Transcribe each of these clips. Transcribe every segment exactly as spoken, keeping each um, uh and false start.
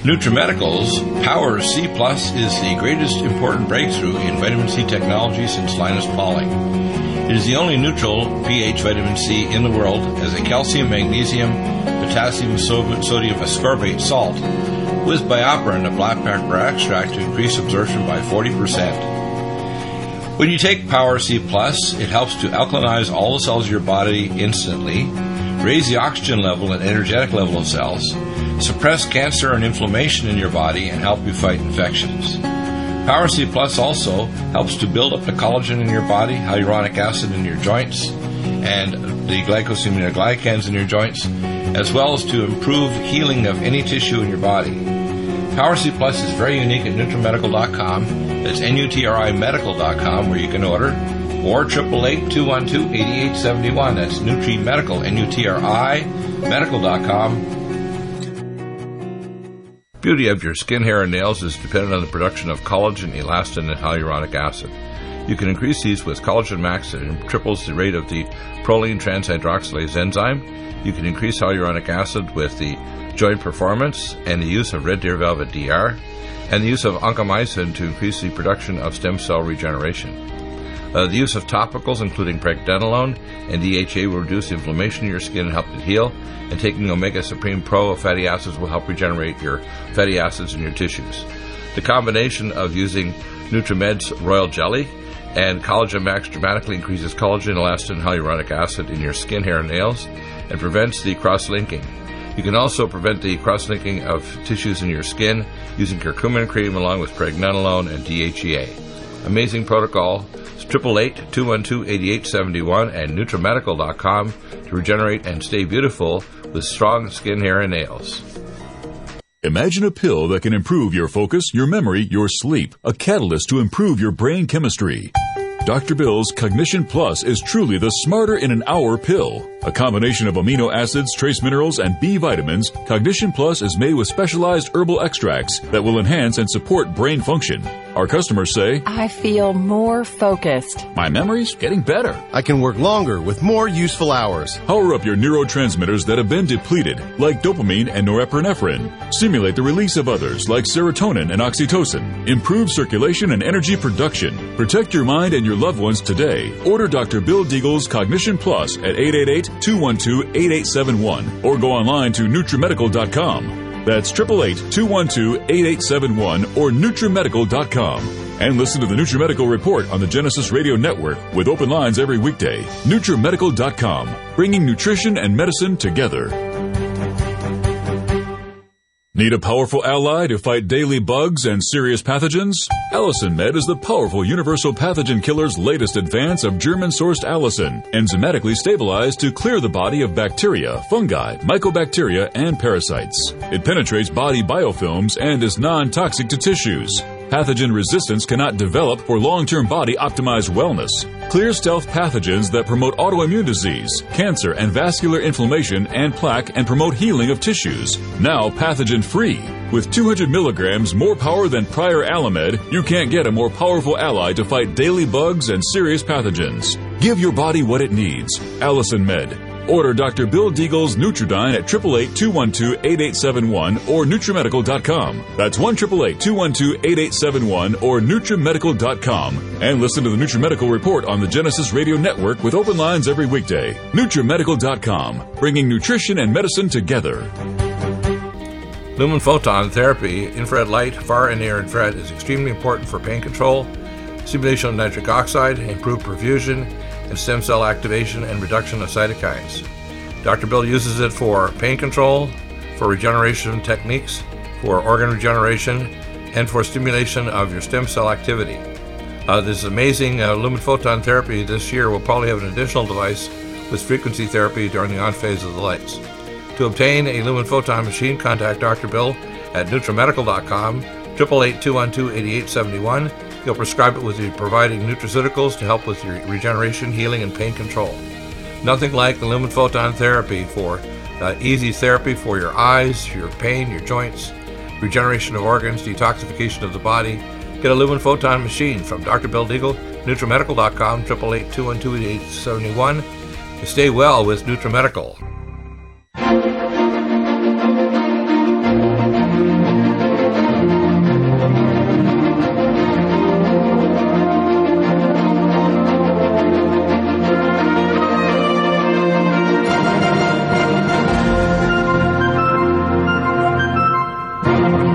NutriMedical's Power C Plus is the greatest important breakthrough in vitamin C technology since Linus Pauling. It is the only neutral pH vitamin C in the world as a calcium, magnesium, potassium, sodium ascorbate salt with BioPerine, a black pepper extract, to increase absorption by forty percent. When you take Power C Plus, it helps to alkalinize all the cells of your body instantly, raise the oxygen level and energetic level of cells, suppress cancer and inflammation in your body, and help you fight infections. Power C Plus also helps to build up the collagen in your body, hyaluronic acid in your joints, and the glycosaminoglycans in your joints, as well as to improve healing of any tissue in your body. Power C Plus is very unique at NutriMedical dot com. That's N U T R I medical dot com, where you can order, or eight eight eight, two one two, eight eight seven one. That's NutriMedical, N U T R I medical dot com. Beauty of your skin, hair, and nails is dependent on the production of collagen, elastin, and hyaluronic acid. You can increase these with Collagen Max that triples the rate of the proline transhydroxylase enzyme. You can increase hyaluronic acid with the Joint Performance and the use of Red Deer Velvet D R, and the use of oncomycin to increase the production of stem cell regeneration. Uh, the use of topicals, including pregnenolone and D H A, will reduce inflammation in your skin and help it heal, and taking Omega Supreme Pro of fatty acids will help regenerate your fatty acids in your tissues. The combination of using NutriMed's Royal Jelly and Collagen Max dramatically increases collagen, elastin, and hyaluronic acid in your skin, hair, and nails, and prevents the cross-linking. You can also prevent the cross-linking of tissues in your skin using curcumin cream along with pregnenolone and D H E A. Amazing protocol. eight eight eight, two one two, eight eight seven one and NutriMedical dot com to regenerate and stay beautiful with strong skin, hair, and nails. Imagine a pill that can improve your focus, your memory, your sleep, a catalyst to improve your brain chemistry. Doctor Bill's Cognition Plus is truly the smarter in an hour pill. A combination of amino acids, trace minerals, and B vitamins, Cognition Plus is made with specialized herbal extracts that will enhance and support brain function. Our customers say, I feel more focused. My memory's getting better. I can work longer with more useful hours. Power up your neurotransmitters that have been depleted, like dopamine and norepinephrine. Stimulate the release of others, like serotonin and oxytocin. Improve circulation and energy production. Protect your mind and your loved ones today. Order Doctor Bill Deagle's Cognition Plus at eight eight eight, two one two, eight eight seven one or go online to NutriMedical dot com. That's eight eight eight, two one two, eight eight seven one or NutriMedical dot com. And listen to the NutriMedical Report on the Genesis Radio Network with open lines every weekday. NutriMedical dot com, bringing nutrition and medicine together. Need a powerful ally to fight daily bugs and serious pathogens? Allicin Med is the powerful universal pathogen killer's latest advance of German-sourced allicin, enzymatically stabilized to clear the body of bacteria, fungi, mycobacteria, and parasites. It penetrates body biofilms and is non-toxic to tissues. Pathogen resistance cannot develop for long-term body-optimized wellness. Clear stealth pathogens that promote autoimmune disease, cancer, and vascular inflammation and plaque and promote healing of tissues. Now pathogen-free. With two hundred milligrams more power than prior Alamed, you can't get a more powerful ally to fight daily bugs and serious pathogens. Give your body what it needs. Allicin Med. Order Doctor Bill Deagle's Nutridyne at eight eight eight, two one two, eight eight seven one or NutriMedical dot com. That's one eight eight eight, two one two, eight eight seven one or NutriMedical dot com. And listen to the NutriMedical Report on the Genesis Radio Network with open lines every weekday. NutriMedical dot com, bringing nutrition and medicine together. Lumen photon therapy, infrared light, far and near infrared, is extremely important for pain control, stimulation of nitric oxide, improved perfusion, and stem cell activation and reduction of cytokines. Doctor Bill uses it for pain control, for regeneration techniques, for organ regeneration, and for stimulation of your stem cell activity. Uh, this amazing uh, Lumen photon therapy this year will probably have an additional device with frequency therapy during the on phase of the lights. To obtain a Lumen photon machine, contact Doctor Bill at NutriMedical dot com, eight eight eight, two one two, eight eight seven one. He'll prescribe it with you providing nutraceuticals to help with your regeneration, healing, and pain control. Nothing like the Lumen photon therapy for uh, easy therapy for your eyes, your pain, your joints, regeneration of organs, detoxification of the body. Get a Lumen photon machine from Doctor Bill Deagle, NutriMedical dot com, eight eight eight, two one two, eight eight seven one. Stay well with NutriMedical.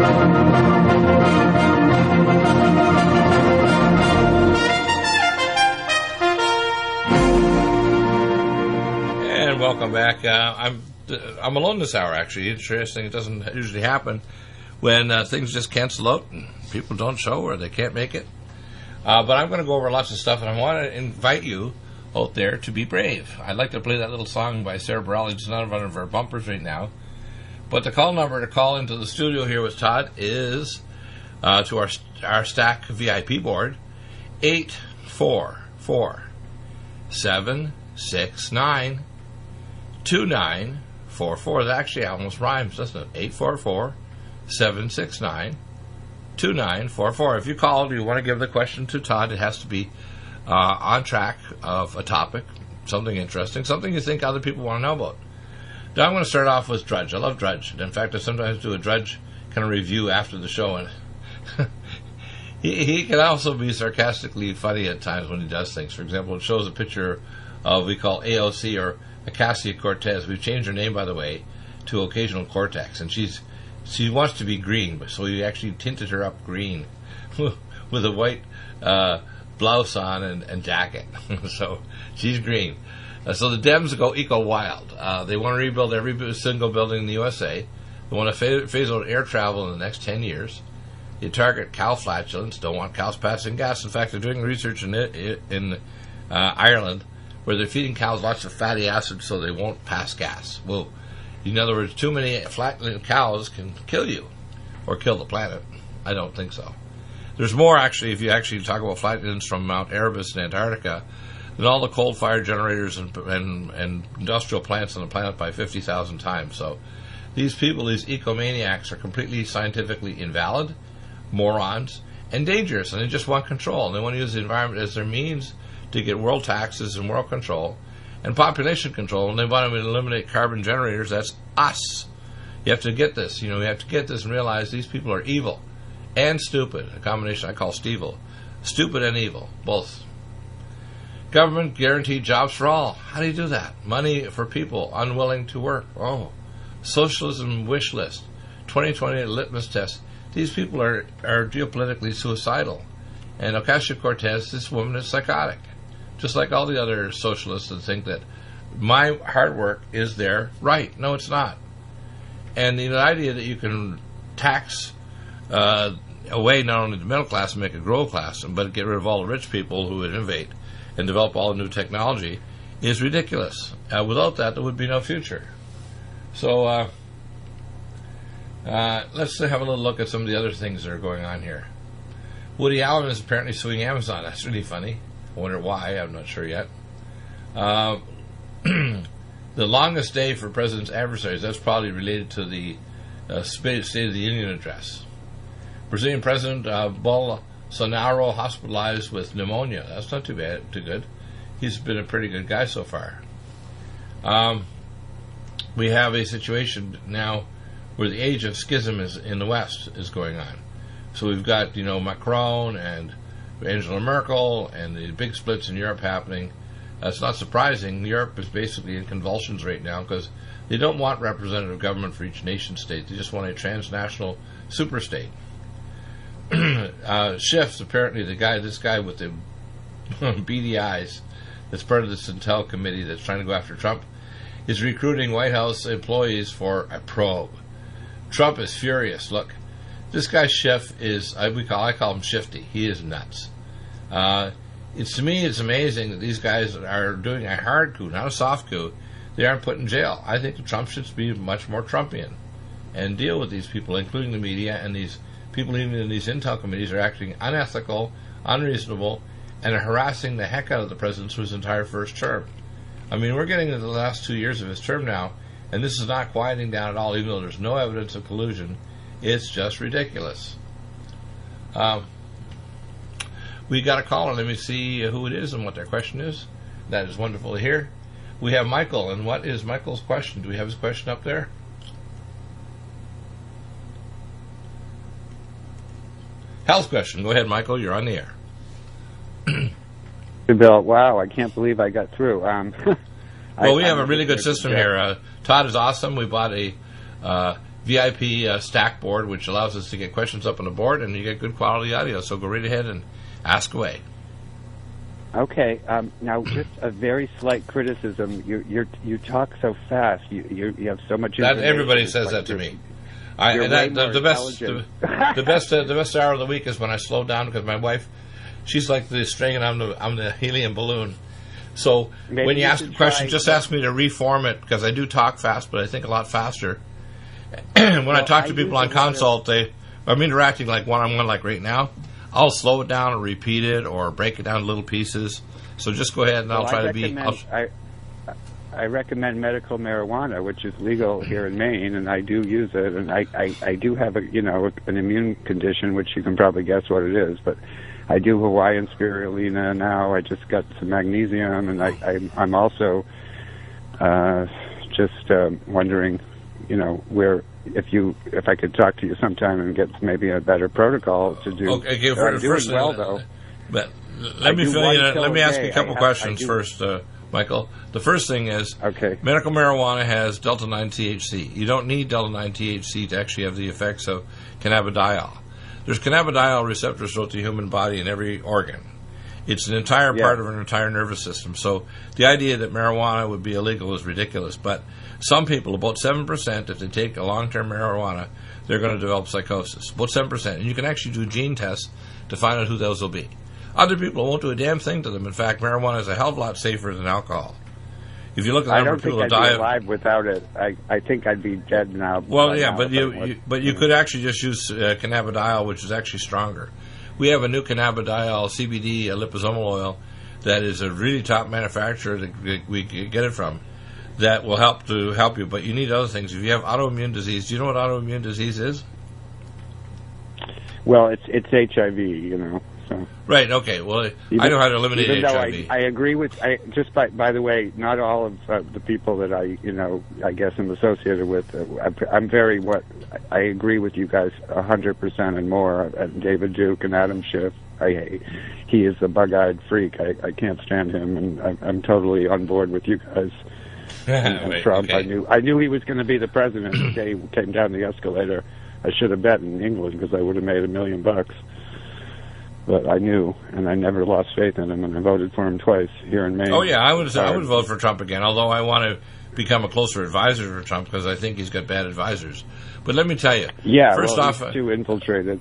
And welcome back. Uh, I'm I'm alone this hour, actually. Interesting. It doesn't usually happen when uh, things just cancel out and people don't show or they can't make it. Uh, but I'm going to go over lots of stuff, and I want to invite you out there to be brave. I'd like to play that little song by Sarah Bareilles. It's not in front of our bumpers right now. But the call number to call into the studio here with Todd is uh, to our our Stack V I P board, eight four four, seven six nine, two nine four four. That actually almost rhymes, doesn't it? eight four four, seven six nine, two nine four four. If you call, you want to give the question to Todd, it has to be uh, on track of a topic, something interesting, something you think other people want to know about. Now I'm going to start off with Drudge. I love Drudge. And in fact, I sometimes do a Drudge kind of review after the show, and he, he can also be sarcastically funny at times when he does things. For example, it shows a picture of we call A O C, or Ocasio-Cortez. We've changed her name, by the way, to Occasional Cortex, and she's she wants to be green, but so we actually tinted her up green with a white uh, blouse on and, and jacket. So she's green. Uh, so the Dems go eco-wild. Uh, they want to rebuild every single building in the U S A. They want to phase, phase out air travel in the next ten years. They target cow flatulence, don't want cows passing gas. In fact, they're doing research in, it, in uh, Ireland where they're feeding cows lots of fatty acids so they won't pass gas. Whoa. In other words, too many flatulent cows can kill you or kill the planet. I don't think so. There's more, actually, if you actually talk about flatulence from Mount Erebus in Antarctica, than all the coal-fired generators and, and, and industrial plants on the planet by fifty thousand times. So these people, these ecomaniacs, are completely scientifically invalid, morons, and dangerous, and they just want control. And they want to use the environment as their means to get world taxes and world control and population control, and they want to eliminate carbon generators. That's us. You have to get this. You know, you have to get this and realize these people are evil and stupid. A combination I call Stevel. Stupid and evil, both. Government guaranteed jobs for all. How do you do that? Money for people unwilling to work. Oh, socialism wish list. twenty twenty litmus test. These people are, are geopolitically suicidal. And Ocasio-Cortez, this woman is psychotic. Just like all the other socialists that think that my hard work is their right. No, it's not. And the idea that you can tax uh, away not only the middle class and make a grow class, but get rid of all the rich people who would innovate and develop all the new technology is ridiculous. Uh, without that, there would be no future. So uh, uh, let's have a little look at some of the other things that are going on here. Woody Allen is apparently suing Amazon. That's really funny. I wonder why. I'm not sure yet. Uh, the longest day for President's adversaries, that's probably related to the uh, State of the Union address. Brazilian President uh, Bolsonaro hospitalized with pneumonia. That's not too bad, too good. He's been a pretty good guy so far. Um, we have a situation now where the age of schism is in the West is going on. So we've got, you know, Macron and Angela Merkel and the big splits in Europe happening. Uh, it's not surprising. Europe is basically in convulsions right now because they don't want representative government for each nation state. They just want a transnational superstate. uh, Schiff, apparently the guy, this guy with the beady eyes, that's part of the Intel committee that's trying to go after Trump, is recruiting White House employees for a probe. Trump is furious. Look, this guy Schiff is, I, we call, I call him Shifty. He is nuts. Uh, it's to me, it's amazing that these guys are doing a hard coup, not a soft coup. They aren't put in jail. I think Trump should be much more Trumpian and deal with these people, including the media, and these people even in these intel committees are acting unethical, unreasonable, and are harassing the heck out of the president through his entire first term. I mean, we're getting into the last two years of his term now, and this is not quieting down at all, even though there's no evidence of collusion. It's just ridiculous. Um, we got a caller. Let me see who it is and what their question is. That is wonderful to hear. We have Michael, and what is Michael's question? Do we have his question up there? Health question. Go ahead, Michael. You're on the air. Bill, wow, I can't believe I got through. Um, well, I, we have I'm a really good system here. Uh, Todd is awesome. We bought a uh, V I P uh, stack board, which allows us to get questions up on the board, and you get good quality audio. So go right ahead and ask away. Okay. Um, now, just a very slight criticism. You you're, you talk so fast. You you, you have so much. That information. everybody It's says like that to you're- me. I, you're and that, way the, more the best, the, intelligent. the best, uh, the best hour of the week is when I slow down because my wife, she's like the string and I'm the I'm the helium balloon. So Maybe when you, you ask a should question, try- just ask me to reform it because I do talk fast, but I think a lot faster. when I talk I to use people a on lot of- consult, they I'm interacting like one on one, like right now. I'll slow it down or repeat it or break it down in little pieces. So just go ahead and I'll Well, try I to be. recommend- I'll, I, I recommend medical marijuana, which is legal here in Maine, and I do use it. And I, I, I do have a you know an immune condition, which you can probably guess what it is. But I do Hawaiian spirulina now. I just got some magnesium, and I, I I'm also uh, just um, wondering, you know, where if you if I could talk to you sometime and get maybe a better protocol to do. okay, okay, I'm for, doing first, well uh, though. But I let me do fill one you in. pill Let me a ask day. you a couple I have- questions I do- first, uh, Michael. The first thing is, Okay. medical marijuana has delta nine T H C. You don't need delta nine T H C to actually have the effects of cannabidiol. There's cannabidiol receptors throughout the human body in every organ. It's an entire Yeah. part of an entire nervous system. So the idea that marijuana would be illegal is ridiculous. But some people, about seven percent, if they take a long-term marijuana, they're going to develop psychosis. About seven percent. And you can actually do gene tests to find out who those will be. Other people won't do a damn thing to them. In fact, marijuana is a hell of a lot safer than alcohol. If you look at the I number don't of people think that I'd die be of... alive without it. I, I think I'd be dead now. Well, by yeah, now but if you, I was- you but you could actually just use uh, cannabidiol, which is actually stronger. We have a new cannabidiol C B D uh, liposomal oil that is a really top manufacturer that we get it from that will help to help you. But you need other things. If you have autoimmune disease, do you know what autoimmune disease is? Well, it's it's H I V, you know. So Right. Okay. Well, even, I know how to eliminate even H though I V. I, I agree with. I just by by the way, not all of uh, the people that I you know I guess I'm associated with. Uh, I'm, I'm very what I agree with you guys a hundred percent and more. Uh, David Duke and Adam Schiff. I he is a bug-eyed freak. I, I can't stand him, and I'm, I'm totally on board with you guys. And, and Right, Trump. okay. I knew I knew he was going to be the president the day he came down the escalator. I should have bet in England because I would have made a million bucks. But I knew, and I never lost faith in him, and I voted for him twice here in Maine. Oh yeah, I would. I Uh, would vote for Trump again. Although I want to become a closer advisor for Trump because I think he's got bad advisors. But let me tell you. Yeah, First well, off, he's too infiltrated.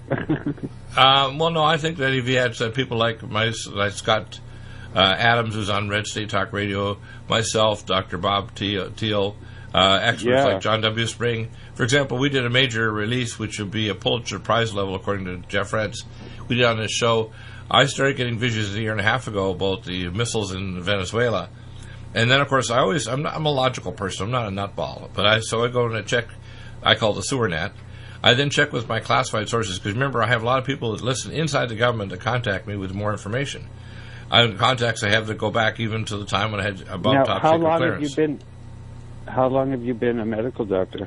Um, well, no, I think that if you had uh, people like my, like Scott uh, Adams, who's on Red State Talk Radio, myself, Doctor Bob Teal, Teal uh, experts Yeah. like John W. Spring. For example, we did a major release, which would be a Pulitzer Prize level, according to Jeff Rentz. We did on this show. I started getting visions a year and a half ago about the missiles in Venezuela. And then, of course, I always, I'm, not, I'm a logical person. I'm not a nutball. But I, so I go and I check, I call it the sewer net. I then check with my classified sources, because remember, I have a lot of people that listen inside the government to contact me with more information. I have contacts I have that go back even to the time when I had above now, top how secret long clearance. have you been? How long have you been a medical doctor?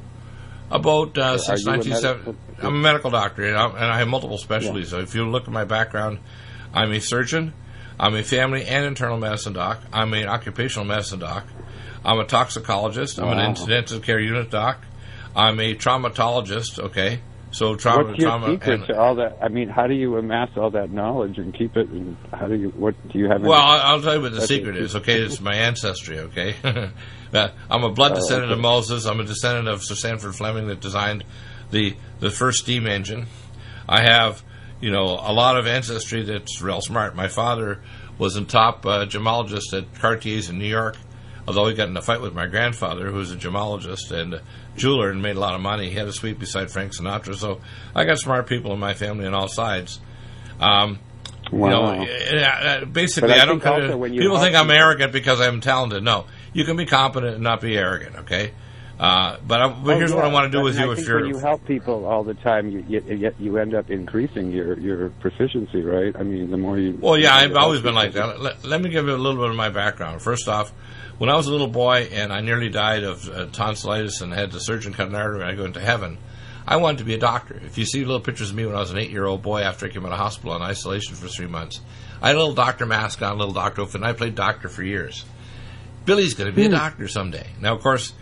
About uh, Are since you a nineteen seventy. medical- I'm a medical doctor, and, I'm, and I have multiple specialties. So if you look at my background, I'm a surgeon, I'm a family and internal medicine doc, I'm an occupational medicine doc, I'm a toxicologist, I'm Wow. an intensive care unit doc, I'm a traumatologist. Okay, so trauma, What's your trauma, secret and, to all that? I mean, how do you amass all that knowledge and keep it? And how do you? What do you have? well, any, I'll, I'll tell you what the That's secret it. is. Okay, it's my ancestry. Okay, uh, I'm a blood Oh, descendant of okay. Moses. I'm a descendant of Sir Sanford Fleming that designed the the first steam engine. I have, you know, a lot of ancestry that's real smart. My father was a top uh, gemologist at Cartier's in New York, although he got in a fight with my grandfather, who was a gemologist and a jeweler and made a lot of money. He had a suite beside Frank Sinatra. So I got smart people in my family on all sides. Um, Wow. You know, uh, basically, But I I, don't. think also kinda- when you people help think I'm people- arrogant because I'm talented. No, you can be competent and not be arrogant. Okay, uh, but, I, but Oh, here's yeah, what I want to do but with I you. If think you're when you help people all the time, you you, you end up increasing your, your proficiency, right? I mean, the more you. Well, yeah, you I've help always been like people- that. Let, let me give you a little bit of my background. First off, when I was a little boy and I nearly died of uh, tonsillitis and had the surgeon cut an artery and I go into heaven, I wanted to be a doctor. If you see little pictures of me when I was an eight-year-old boy after I came out of hospital in isolation for three months, I had a little doctor mask on, a little doctor outfit, and I played doctor for years. Billy's going to be a doctor someday. Now, of course,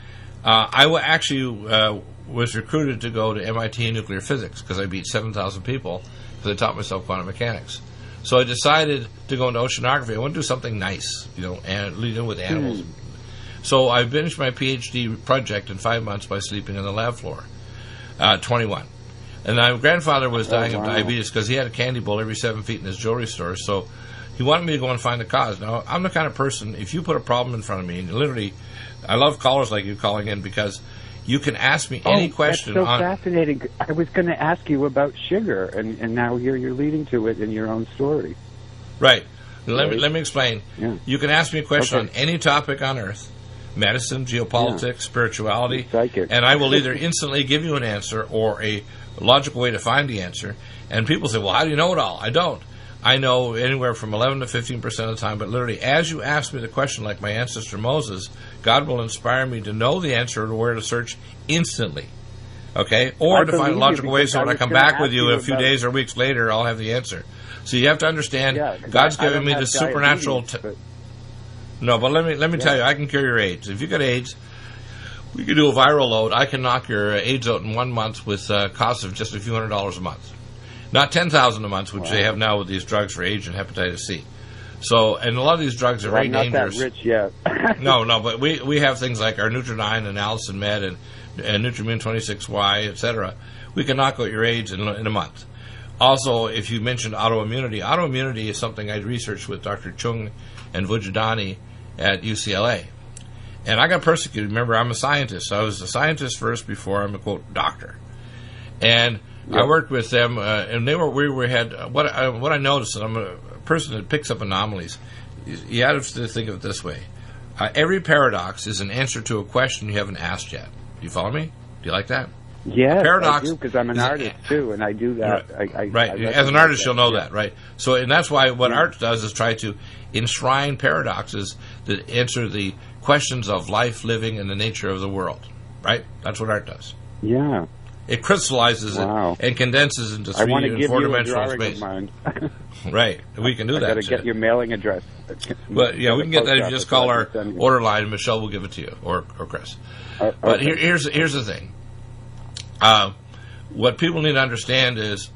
Uh, I w- actually uh, was recruited to go to M I T in nuclear physics because I beat seven thousand people because I taught myself quantum mechanics. So I decided to go into oceanography. I want to do something nice, you know, and lead in with animals. Mm. So I finished my PhD project in five months by sleeping on the lab floor, uh, twenty-one. And my grandfather was dying oh, wow. of diabetes because he had a candy bowl every seven feet in his jewelry store. So he wanted me to go and find the cause. Now, I'm the kind of person, if you put a problem in front of me, and literally, I love callers like you calling in because you can ask me any oh, question. That's so on fascinating. I was going to ask you about sugar, and, and now here you're leading to it in your own story. Right. Let me, let me explain. Yeah. You can ask me a question Okay. on any topic on Earth. Medicine, geopolitics, yeah. spirituality, Psychic. and I will either instantly give you an answer or a logical way to find the answer. And people say, well, how do you know it all? I don't. I know anywhere from eleven to fifteen percent of the time, but literally as you ask me the question, like my ancestor Moses, God will inspire me to know the answer or where to search instantly. Okay? Or I to find a logical way so when I, I come back with you, you a few days or weeks later, I'll have the answer. So you have to understand, yeah, God's I, given I me the supernatural... T- but No, but let me let me yeah. tell you, I can cure your AIDS. If you got AIDS, we can do a viral load. I can knock your AIDS out in one month with a cost of just a few hundred dollars a month. Not ten thousand dollars a month, which wow. they have now with these drugs for AIDS and hepatitis C. So, and a lot of these drugs are well, very I'm not dangerous. That rich yet. no, no, but we, we have things like our Nutrinine and Allison Med and, and Nutrimune twenty-six Y, et cetera. We can knock out your AIDS in, in a month. Also, if you mentioned autoimmunity, autoimmunity is something I researched with Doctor Chung and Vujadani at U C L A. And I got persecuted. Remember, I'm a scientist. So I was a scientist first before I'm a, quote, doctor. And yep. I worked with them, uh, and they were, we were had, uh, what, I, what I noticed, and I'm a person that picks up anomalies, you have to think of it this way. Uh, every paradox is an answer to a question you haven't asked yet. Do you follow me? Do you like that? Yeah, paradox I do, because I'm an artist, a, too, and I do that. Right. I, I, right. I As an artist, that. you'll know yeah. that, right? So, and that's why what yeah. art does is try to enshrine paradoxes that answer the questions of life, living, and the nature of the world, right? That's what art does. Yeah. It crystallizes wow. it and condenses into I three and give four-dimensional you a space. Of mine. Right. We can do I that. I got to get your mailing address. Well, yeah, we can get that if you just call our order line, and Michelle will give it to you, or, or Chris. Uh, but okay. here, here's, here's the thing. Uh, what people need to understand is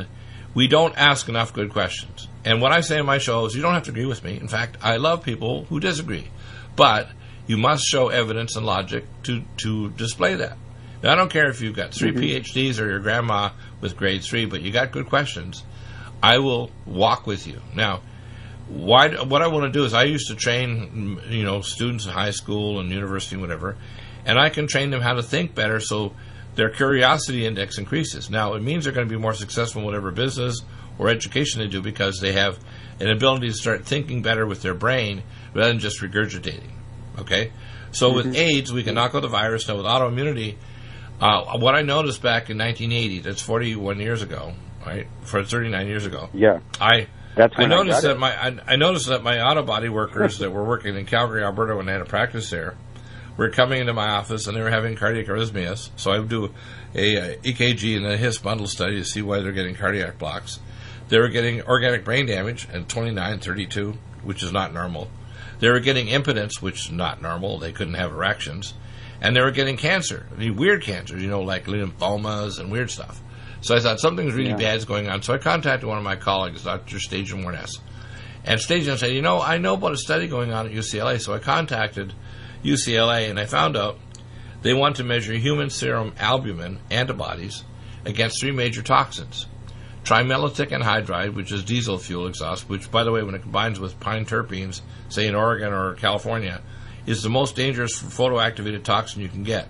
we don't ask enough good questions. And what I say in my show is you don't have to agree with me. In fact, I love people who disagree. But you must show evidence and logic to, to display that. Now, I don't care if you've got three mm-hmm. P H Ds or your grandma with grade three, but you got good questions. I will walk with you. Now, why? What I want to do is I used to train, you know, students in high school and university and whatever, and I can train them how to think better so their curiosity index increases. Now, it means they're going to be more successful in whatever business or education they do because they have an ability to start thinking better with their brain rather than just regurgitating. Okay? So mm-hmm. with AIDS, we can knock out the virus. Now, with autoimmunity, uh, what I noticed back in nineteen eighty, that's forty-one years ago, right? For thirty-nine years ago. Yeah. I That's I when noticed I that my I, I noticed that my auto body workers that were working in Calgary, Alberta when I had a practice there were coming into my office and they were having cardiac arrhythmias. So I would do a, a E K G and a His bundle study to see why they're getting cardiac blocks. They were getting organic brain damage at twenty-nine, thirty-two, which is not normal. They were getting impotence, which is not normal. They couldn't have erections. And they were getting cancer, I mean, weird cancers, you know, like lymphomas and weird stuff. So I thought something's really yeah. bad is going on. So I contacted one of my colleagues, Doctor Stajan Warnes. And Stajan said, you know, I know about a study going on at U C L A. So I contacted U C L A and I found out they want to measure human serum albumin antibodies against three major toxins. Trimellitic anhydride, which is diesel fuel exhaust, which, by the way, when it combines with pine terpenes, say in Oregon or California, is the most dangerous photoactivated toxin you can get,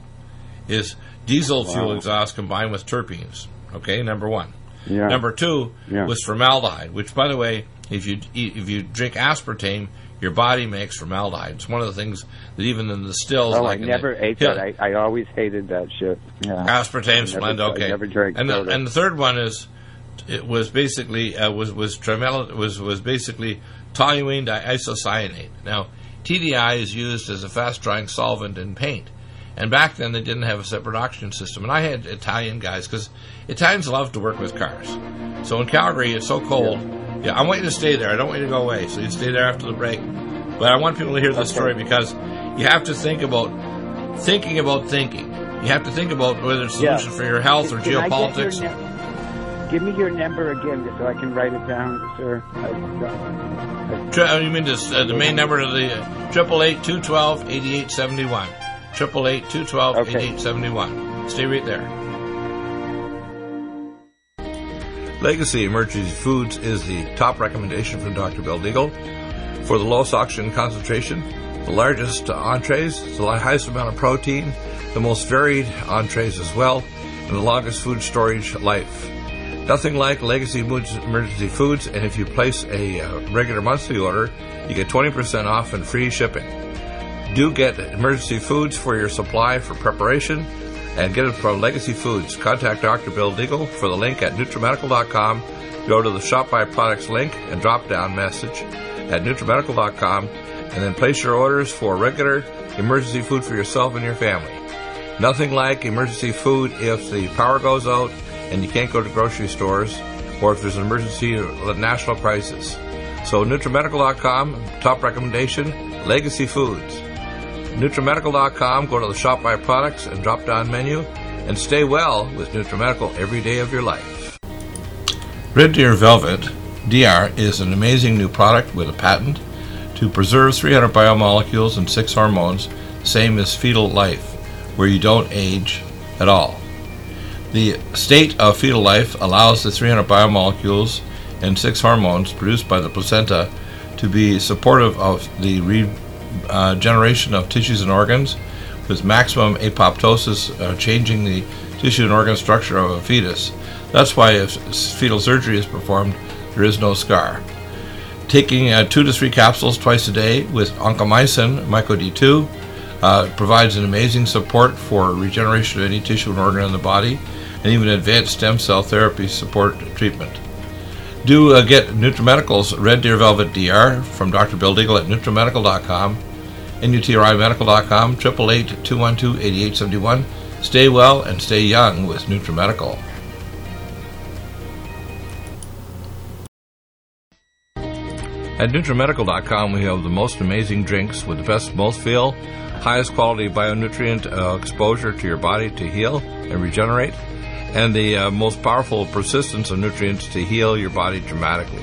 is diesel wow. fuel exhaust combined with terpenes. Okay, number one. Yeah. Number two yeah. was formaldehyde, which, by the way, if you eat, if you drink aspartame, your body makes formaldehyde. It's one of the things that even in the stills... Oh, like I never the, ate that. I, I always hated that shit. Yeah. Aspartame, Splenda, okay. I never drank and soda. the, and the third one is... It was basically uh, was was tremel- was was basically toluene diisocyanate. Now, T D I is used as a fast-drying solvent in paint, and back then they didn't have a separate oxygen system. And I had Italian guys because Italians love to work with cars. So in Calgary, it's so cold. Yeah. yeah, I want you to stay there. I don't want you to go away. So you stay there after the break. But I want people to hear this story because you have to think about thinking about thinking. You have to think about whether it's a Yeah. solution for your health or Can I get your geopolitics. ne- Give me your number again so I can write it down, sir. I, Tri- You mean this, uh, the main number of the triple eight two twelve eighty eight seventy one. Triple eight two twelve Okay. eighty eight seventy one. Stay right there. Legacy Emergency Foods is the top recommendation from Doctor Bill Deagle for the lowest oxygen concentration, the largest uh, entrees, the highest amount of protein, the most varied entrees as well, and the longest food storage life. Nothing like Legacy Emergency Foods, and if you place a uh, regular monthly order, you get twenty percent off and free shipping. Do get Emergency Foods for your supply for preparation, and get it from Legacy Foods. Contact Doctor Bill Deagle for the link at NutriMedical dot com. Go to the Shop by Products link and drop-down message at NutriMedical dot com, and then place your orders for regular emergency food for yourself and your family. Nothing like emergency food if the power goes out and you can't go to grocery stores, or if there's an emergency at national prices. So NutriMedical dot com, top recommendation, Legacy Foods. NutriMedical dot com, go to the Shop by Products and drop-down menu, and stay well with NutriMedical every day of your life. Red Deer Velvet D R is an amazing new product with a patent to preserve three hundred biomolecules and six hormones, same as fetal life, where you don't age at all. The state of fetal life allows the three hundred biomolecules and six hormones produced by the placenta to be supportive of the regeneration uh, of tissues and organs, with maximum apoptosis uh, changing the tissue and organ structure of a fetus. That's why if fetal surgery is performed, there is no scar. Taking uh, two to three capsules twice a day with oncomycin, Myco D two, uh, provides an amazing support for regeneration of any tissue and organ in the body, and even advanced stem cell therapy support treatment. Do uh, get NutriMedical's Red Deer Velvet D R from Doctor Bill Deagle at NutriMedical dot com, N U T R I Medical dot com, eight eight eight, two one two, eight eight seven one. Stay well and stay young with NutriMedical. At NutriMedical dot com, we have the most amazing drinks with the best mouthfeel, highest quality bionutrient uh, exposure to your body to heal and regenerate, and the uh, most powerful persistence of nutrients to heal your body dramatically.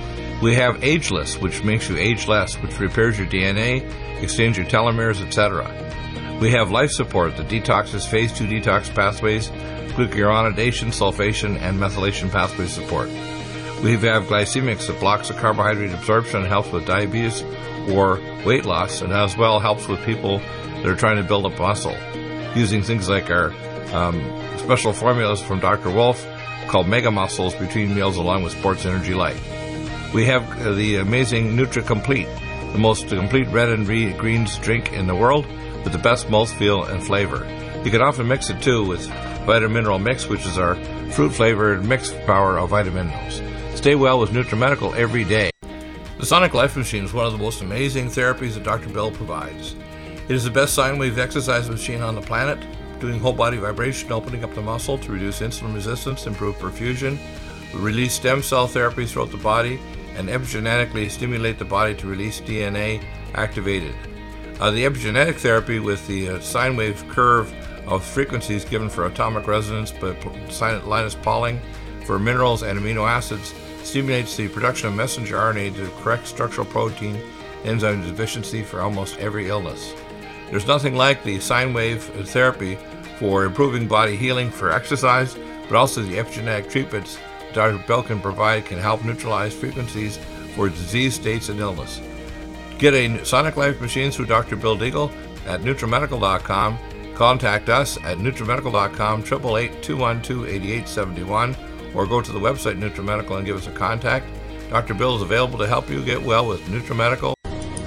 We have Ageless, which makes you age less, which repairs your D N A, extends your telomeres, et cetera. We have Life Support that detoxes phase two detox pathways, glucuronidation, sulfation, and methylation pathway support. We have Glycemics that blocks the carbohydrate absorption and helps with diabetes or weight loss, and as well helps with people that are trying to build up muscle, using things like our um, special formulas from Doctor Wolf called Mega Muscles between meals along with Sports Energy Light. We have uh, the amazing Nutri-Complete, the most complete red and greens drink in the world with the best mouthfeel and flavor. You can often mix it too with Vitamin Mineral Mix, which is our fruit-flavored mixed power of vitamin minerals. Stay well with NutriMedical every day. The Sonic Life Machine is one of the most amazing therapies that Doctor Bill provides. It is the best sine wave exercise machine on the planet, doing whole body vibration, opening up the muscle to reduce insulin resistance, improve perfusion, release stem cell therapy throughout the body, and epigenetically stimulate the body to release D N A activated. Uh, the epigenetic therapy with the uh, sine wave curve of frequencies given for atomic resonance by Linus Pauling for minerals and amino acids stimulates the production of messenger R N A to correct structural protein enzyme deficiency for almost every illness. There's nothing like the sine wave therapy for improving body healing for exercise, but also the epigenetic treatments Doctor Bill can provide can help neutralize frequencies for disease states and illness. Get a Sonic Life Machine through Doctor Bill Deagle at NutriMedical dot com. Contact us at NutriMedical dot com, eight eight eight, two one two, eight eight seven one, or go to the website NutriMedical and give us a contact. Doctor Bill is available to help you get well with NutriMedical.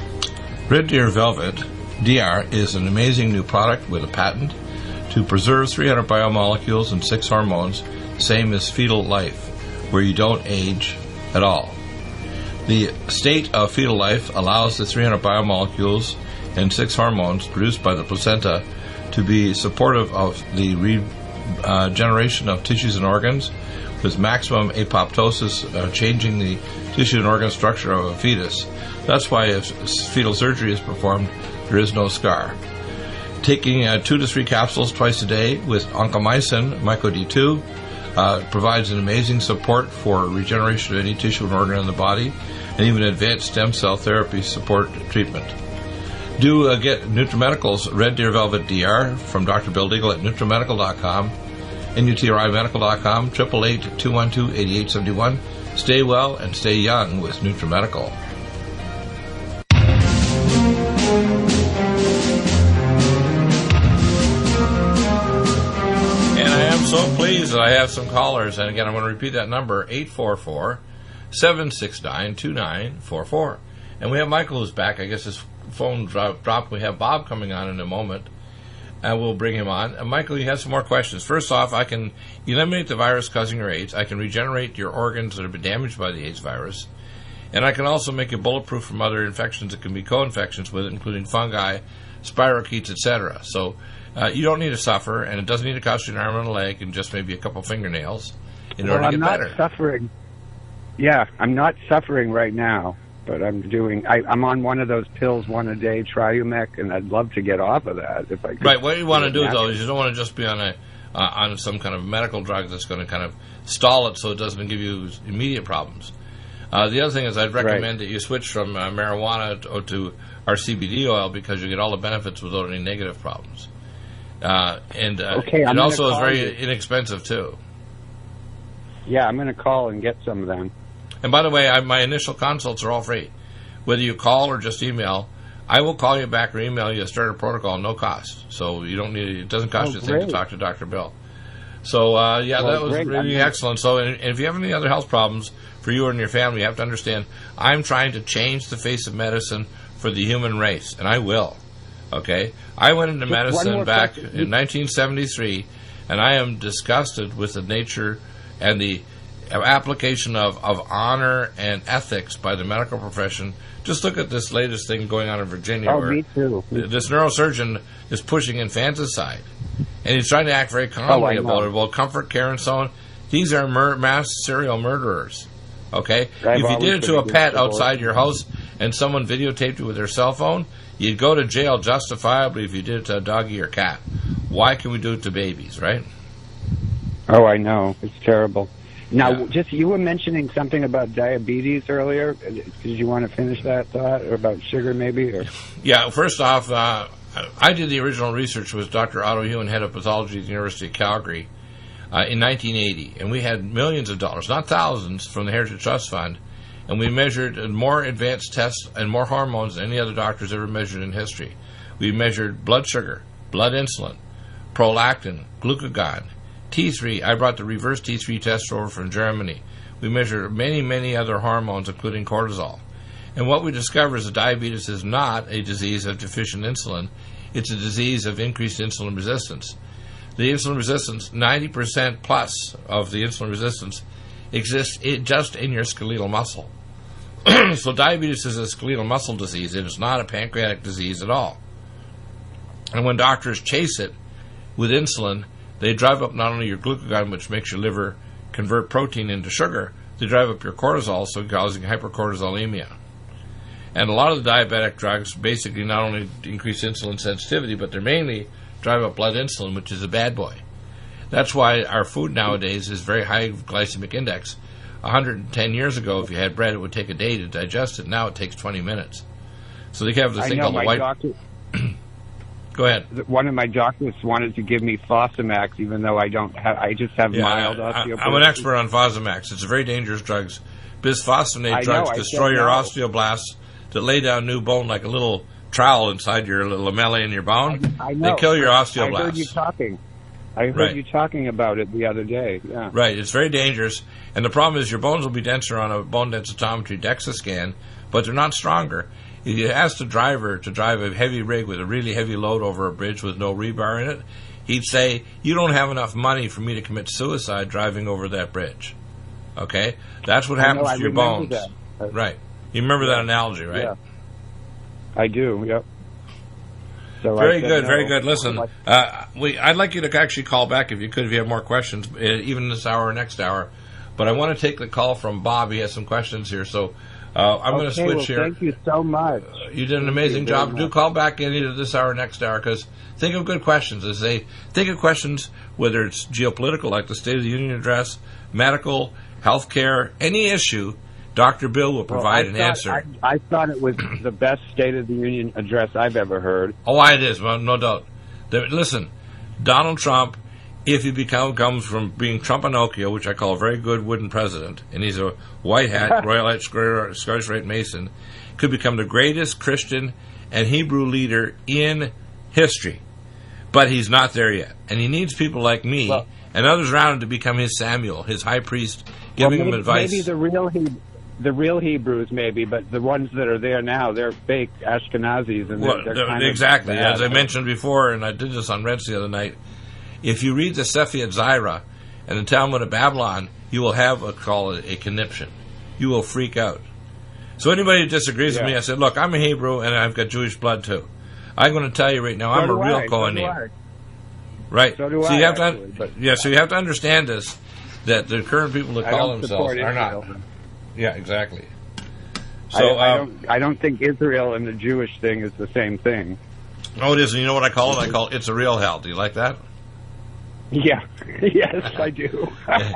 Red Deer Velvet D R is an amazing new product with a patent to preserve three hundred biomolecules and six hormones, same as fetal life, where you don't age at all. The state of fetal life allows the three hundred biomolecules and six hormones produced by the placenta to be supportive of the regeneration uh, of tissues and organs, with maximum apoptosis uh, changing the tissue and organ structure of a fetus. That's why if fetal surgery is performed, there is no scar. Taking uh, two to three capsules twice a day with oncomycin, Myco D two, uh, provides an amazing support for regeneration of any tissue and organ in the body, and even advanced stem cell therapy support treatment. Do uh, get NutriMedical's Red Deer Velvet D R from Doctor Bill Deagle at NutriMedical dot com, N U T R I Medical dot com, eight eight eight, two one two, eight eight seven one. Stay well and stay young with NutriMedical. So pleased that I have some callers, and again I'm going to repeat that number, eight four four, seven six nine, two nine four four. And we have Michael who's back. I guess his phone dropped. Drop. We have Bob coming on in a moment, and we'll bring him on. And Michael, you have some more questions. First off, I can eliminate the virus causing your AIDS. I can regenerate your organs that have been damaged by the AIDS virus. And I can also make you bulletproof from other infections that can be co-infections with it, including fungi, spirochetes, et cetera. So Uh, you don't need to suffer, and it doesn't need to cost you an arm and a leg and just maybe a couple fingernails in well, order to I'm get not better. Suffering. Yeah, I'm not suffering right now, but I'm doing. I, I'm on one of those pills, one a day, Triumec, and I'd love to get off of that if I could. Right. What you want to do though is you don't want to just be on a uh, on some kind of medical drug that's going to kind of stall it so it doesn't give you immediate problems. Uh, the other thing is I'd recommend right. that you switch from uh, marijuana to, to our C B D oil because you get all the benefits without any negative problems. Uh, and uh, okay, it also is very you. inexpensive too. Yeah, I'm going to call and get some of them. And by the way, I, my initial consults are all free. Whether you call or just email, I will call you back or email you a starter protocol, no cost. So you don't need it doesn't cost oh, you a thing to talk to Doctor Bill. So uh, yeah, well, that was great. really I mean, excellent. So and, and if you have any other health problems for you and your family, you have to understand I'm trying to change the face of medicine for the human race, and I will. Okay, I went into Just medicine back question. in nineteen seventy-three, and I am disgusted with the nature and the application of, of honor and ethics by the medical profession. Just look at this latest thing going on in Virginia, oh, where me too. this neurosurgeon is pushing infanticide, and he's trying to act very calmly oh, about it. Well, Comfort Care and so on, these are mur- mass serial murderers. Okay, I've if you did it to a pet outside your house and someone videotaped you with their cell phone, you'd go to jail justifiably if you did it to a doggy or cat. Why can we do it to babies, right? Oh, I know. It's terrible. Now, Yeah. just you were mentioning something about diabetes earlier. Did you want to finish that thought, or about sugar maybe? Or Yeah, first off, uh, I did the original research with Doctor Otto Ewan, head of pathology at the University of Calgary, uh, in nineteen eighty. And we had millions of dollars, not thousands, from the Heritage Trust Fund. And we measured more advanced tests and more hormones than any other doctors ever measured in history. We measured blood sugar, blood insulin, prolactin, glucagon, T three. I brought the reverse T three test over from Germany. We measured many, many other hormones, including cortisol. And what we discovered is that diabetes is not a disease of deficient insulin. It's a disease of increased insulin resistance. The insulin resistance, ninety percent plus of the insulin resistance exists it just in your skeletal muscle. So diabetes is a skeletal muscle disease. It is not a pancreatic disease at all. And when doctors chase it with insulin, they drive up not only your glucagon, which makes your liver convert protein into sugar, they drive up your cortisol, so causing hypercortisolemia. And a lot of the diabetic drugs basically not only increase insulin sensitivity, but they mainly drive up blood insulin, which is a bad boy. That's why our food nowadays is very high glycemic index. one hundred ten years ago, if you had bread, it would take a day to digest it. Now it takes twenty minutes. So they have this I thing know called my the white... doctor. Go ahead. One of my doctors wanted to give me Fosamax, even though I don't have. I just have Yeah, mild I, osteoporosis. I'm an expert on Fosamax. It's a very dangerous drug. Bisphosphonate I know, drugs I destroy said your no. osteoblasts that lay down new bone like a little trowel inside your little lamellae in your bone. I know. They kill your I osteoblasts. heard you talking. I heard Right. you talking about it the other day. Yeah. Right, it's very dangerous. And the problem is your bones will be denser on a bone densitometry DEXA scan, but they're not stronger. If you asked a driver to drive a heavy rig with a really heavy load over a bridge with no rebar in it, he'd say, you don't have enough money for me to commit suicide driving over that bridge. Okay? That's what I know, happens I to your remember bones. that. Right. You remember Yeah. that analogy, right? Yeah. I do. Yep. So I Very said good, no. very good. Listen, uh, we, I'd like you to actually call back if you could, if you have more questions, uh, even this hour or next hour. But I want to take the call from Bob. He has some questions here. So, Uh, I'm okay, going to switch well, here. Thank you so much. Uh, you did an amazing Thank you very job. Do much. call back in either this hour or next hour, because think of good questions. As they think of questions, whether it's geopolitical, like the State of the Union address, medical, healthcare, any issue, Doctor Bill will provide Well, an I answer. thought, I, I thought it was the best State of the Union address I've ever heard. Oh, why it is, well, no doubt. The, listen, Donald Trump, if he become, comes from being Trumpinocchio, which I call a very good wooden president, and he's a white hat, Royal Scottish Rite Mason, could become the greatest Christian and Hebrew leader in history. But he's not there yet. And he needs people like me Well, and others around him to become his Samuel, his high priest, giving well, maybe, him advice. Maybe the real he, the real Hebrews, maybe, but the ones that are there now, they're fake Ashkenazis, and Well, they're, they're kind exactly. of bad. As I mentioned before, and I did this on Reds the other night, if you read the Sefer Zaira and the Talmud of Babylon, you will have what's called a, a conniption. You will freak out. So anybody who disagrees Yeah. with me, I said, look, I'm a Hebrew and I've got Jewish blood too. I'm going to tell you right now, So I'm a do real I, so Kohanim. do I. Right. So do so I, you have actually, to, but- yeah. So you have to understand this, that the current people that I call don't themselves support are not. Israel. Yeah, exactly. I, So I um, don't. I don't think Israel and the Jewish thing is the same thing. oh, it is. And you know what I call it? I call it "It's a Real Hell." Do you like that? Yeah. Yes, I do.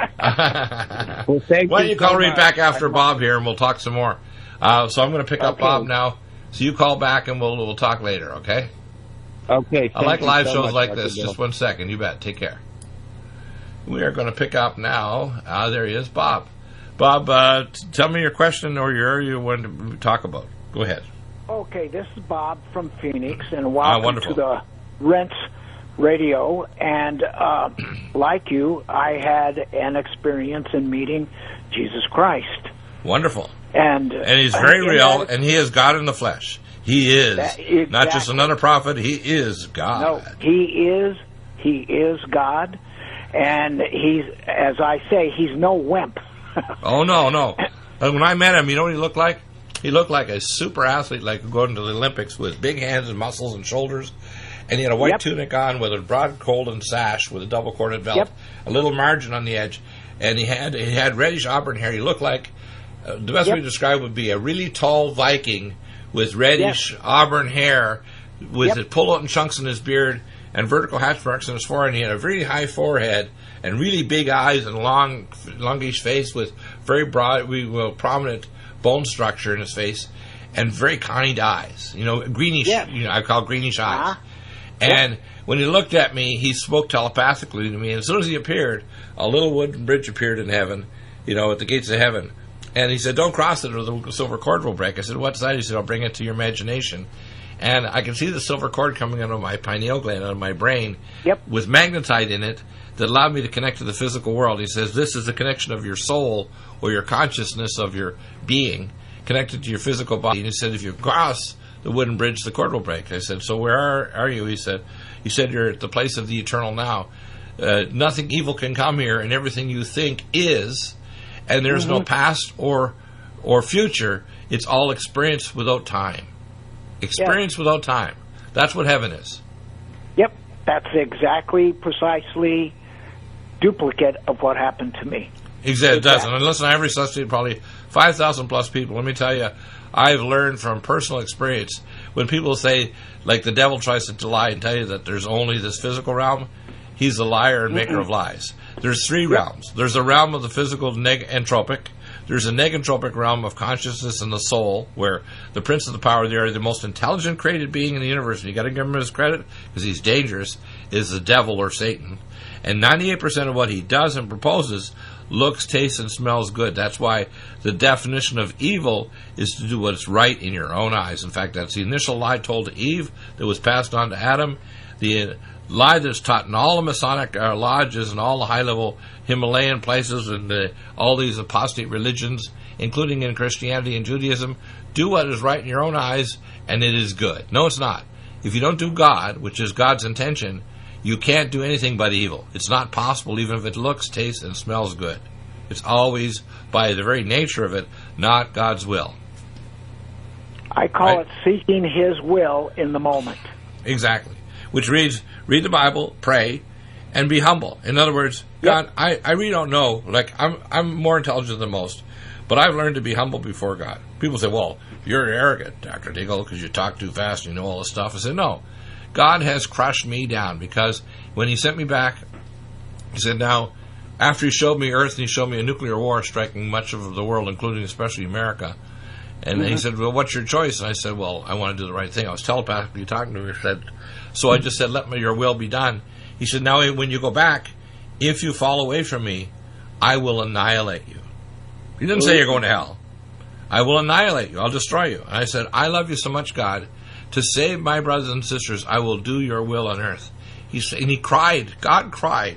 well, thank Why you don't you so call right much. back after I- Bob here, and we'll talk some more. Uh, so I'm going to pick up Okay. Bob now. So you call back, and we'll we'll talk later. Okay? Okay. I thank like you live so shows much, like Doctor this. Bill. Just one second. You bet. Take care. We are going to pick up now. Ah, there he is, Bob. Bob, uh, t- tell me your question or your area you want to talk about. Go ahead. Okay, this is Bob from Phoenix, and welcome wonderful. to the Rents Radio. And uh, like you, I had an experience in meeting Jesus Christ, Wonderful. and And he's very in real, that- and he is God in the flesh. He is That- not just exactly. another prophet. He is God. no, he is he is God, and he's, as I say, he's no wimp. Oh, no, no. And when I met him, you know what he looked like? He looked like a super athlete, like going to the Olympics with big hands and muscles and shoulders. And he had a white Yep. tunic on with a broad golden sash with a double corded belt, Yep. a little margin on the edge. And he had he had reddish auburn hair. He looked like, uh, the best Yep. way to describe would be a really tall Viking with reddish auburn hair with Yep. it pulled out in chunks in his beard and vertical hatch marks on his forehead. He had a very high forehead and really big eyes and long, longish face with very broad, we well, prominent bone structure in his face and very kind eyes. You know, greenish. Yes. You know, I call greenish eyes. Uh-huh. And when he looked at me, he spoke telepathically to me. And as soon as he appeared, a little wooden bridge appeared in heaven, you know, at the gates of heaven. And he said, "Don't cross it or the silver cord will break." I said, "What's that?" He said, "I'll bring it to your imagination." And I can see the silver cord coming out of my pineal gland, out of my brain, Yep. with magnetite in it that allowed me to connect to the physical world. He says, "This is the connection of your soul or your consciousness of your being connected to your physical body." And he said, "If you cross the wooden bridge, the cord will break." I said, "So where are, are you?" He said, "He said you're at the place of the eternal now. Uh, nothing evil can come here, and everything you think is, and there's no past or or future. It's all experience without time. Experience without time. That's what heaven is." Yep, that's exactly, precisely duplicate of what happened to me. Exactly, it does. Exactly. And listen, I've resuscitated probably five thousand plus people. Let me tell you, I've learned from personal experience. When people say, like the devil tries to lie and tell you that there's only this physical realm, he's a liar and maker of lies. There's three realms. There's a realm of the physical neg- entropic. There's a negentropic realm of consciousness and the soul, where the prince of the power of the air, the most intelligent created being in the universe, and you got to give him his credit because he's dangerous, is the devil or Satan. And ninety-eight percent of what he does and proposes looks, tastes, and smells good. That's why the definition of evil is to do what's right in your own eyes. In fact, that's the initial lie told to Eve that was passed on to Adam. The lie that's taught in all the Masonic uh, lodges and all the high-level Himalayan places and uh, all these apostate religions, including in Christianity and Judaism. Do what is right in your own eyes, and it is good. No, it's not. If you don't do God, which is God's intention, you can't do anything but evil. It's not possible, even if it looks, tastes, and smells good. It's always, by the very nature of it, not God's will. I call Right. it seeking His will in the moment. Exactly. Which reads, read the Bible, pray, and be humble. In other words, God, I, I really don't know. Like, I'm I'm more intelligent than most, But I've learned to be humble before God. People say, well, you're arrogant, Doctor Deagle, because you talk too fast and you know all this stuff. I said, no. God has crushed me down, because when he sent me back, he said, now, after he showed me Earth and he showed me a nuclear war striking much of the world, including especially America, and mm-hmm. he said, well, what's your choice? And I said, well, I want to do the right thing. I was telepathically talking to him. He said, so I just said, let my, your will be done. He said, now when you go back, if you fall away from me, I will annihilate you. He didn't say you're going to hell. I will annihilate you. I'll destroy you. And I said, I love you so much, God. To save my brothers and sisters, I will do your will on earth. He said, and he cried. God cried.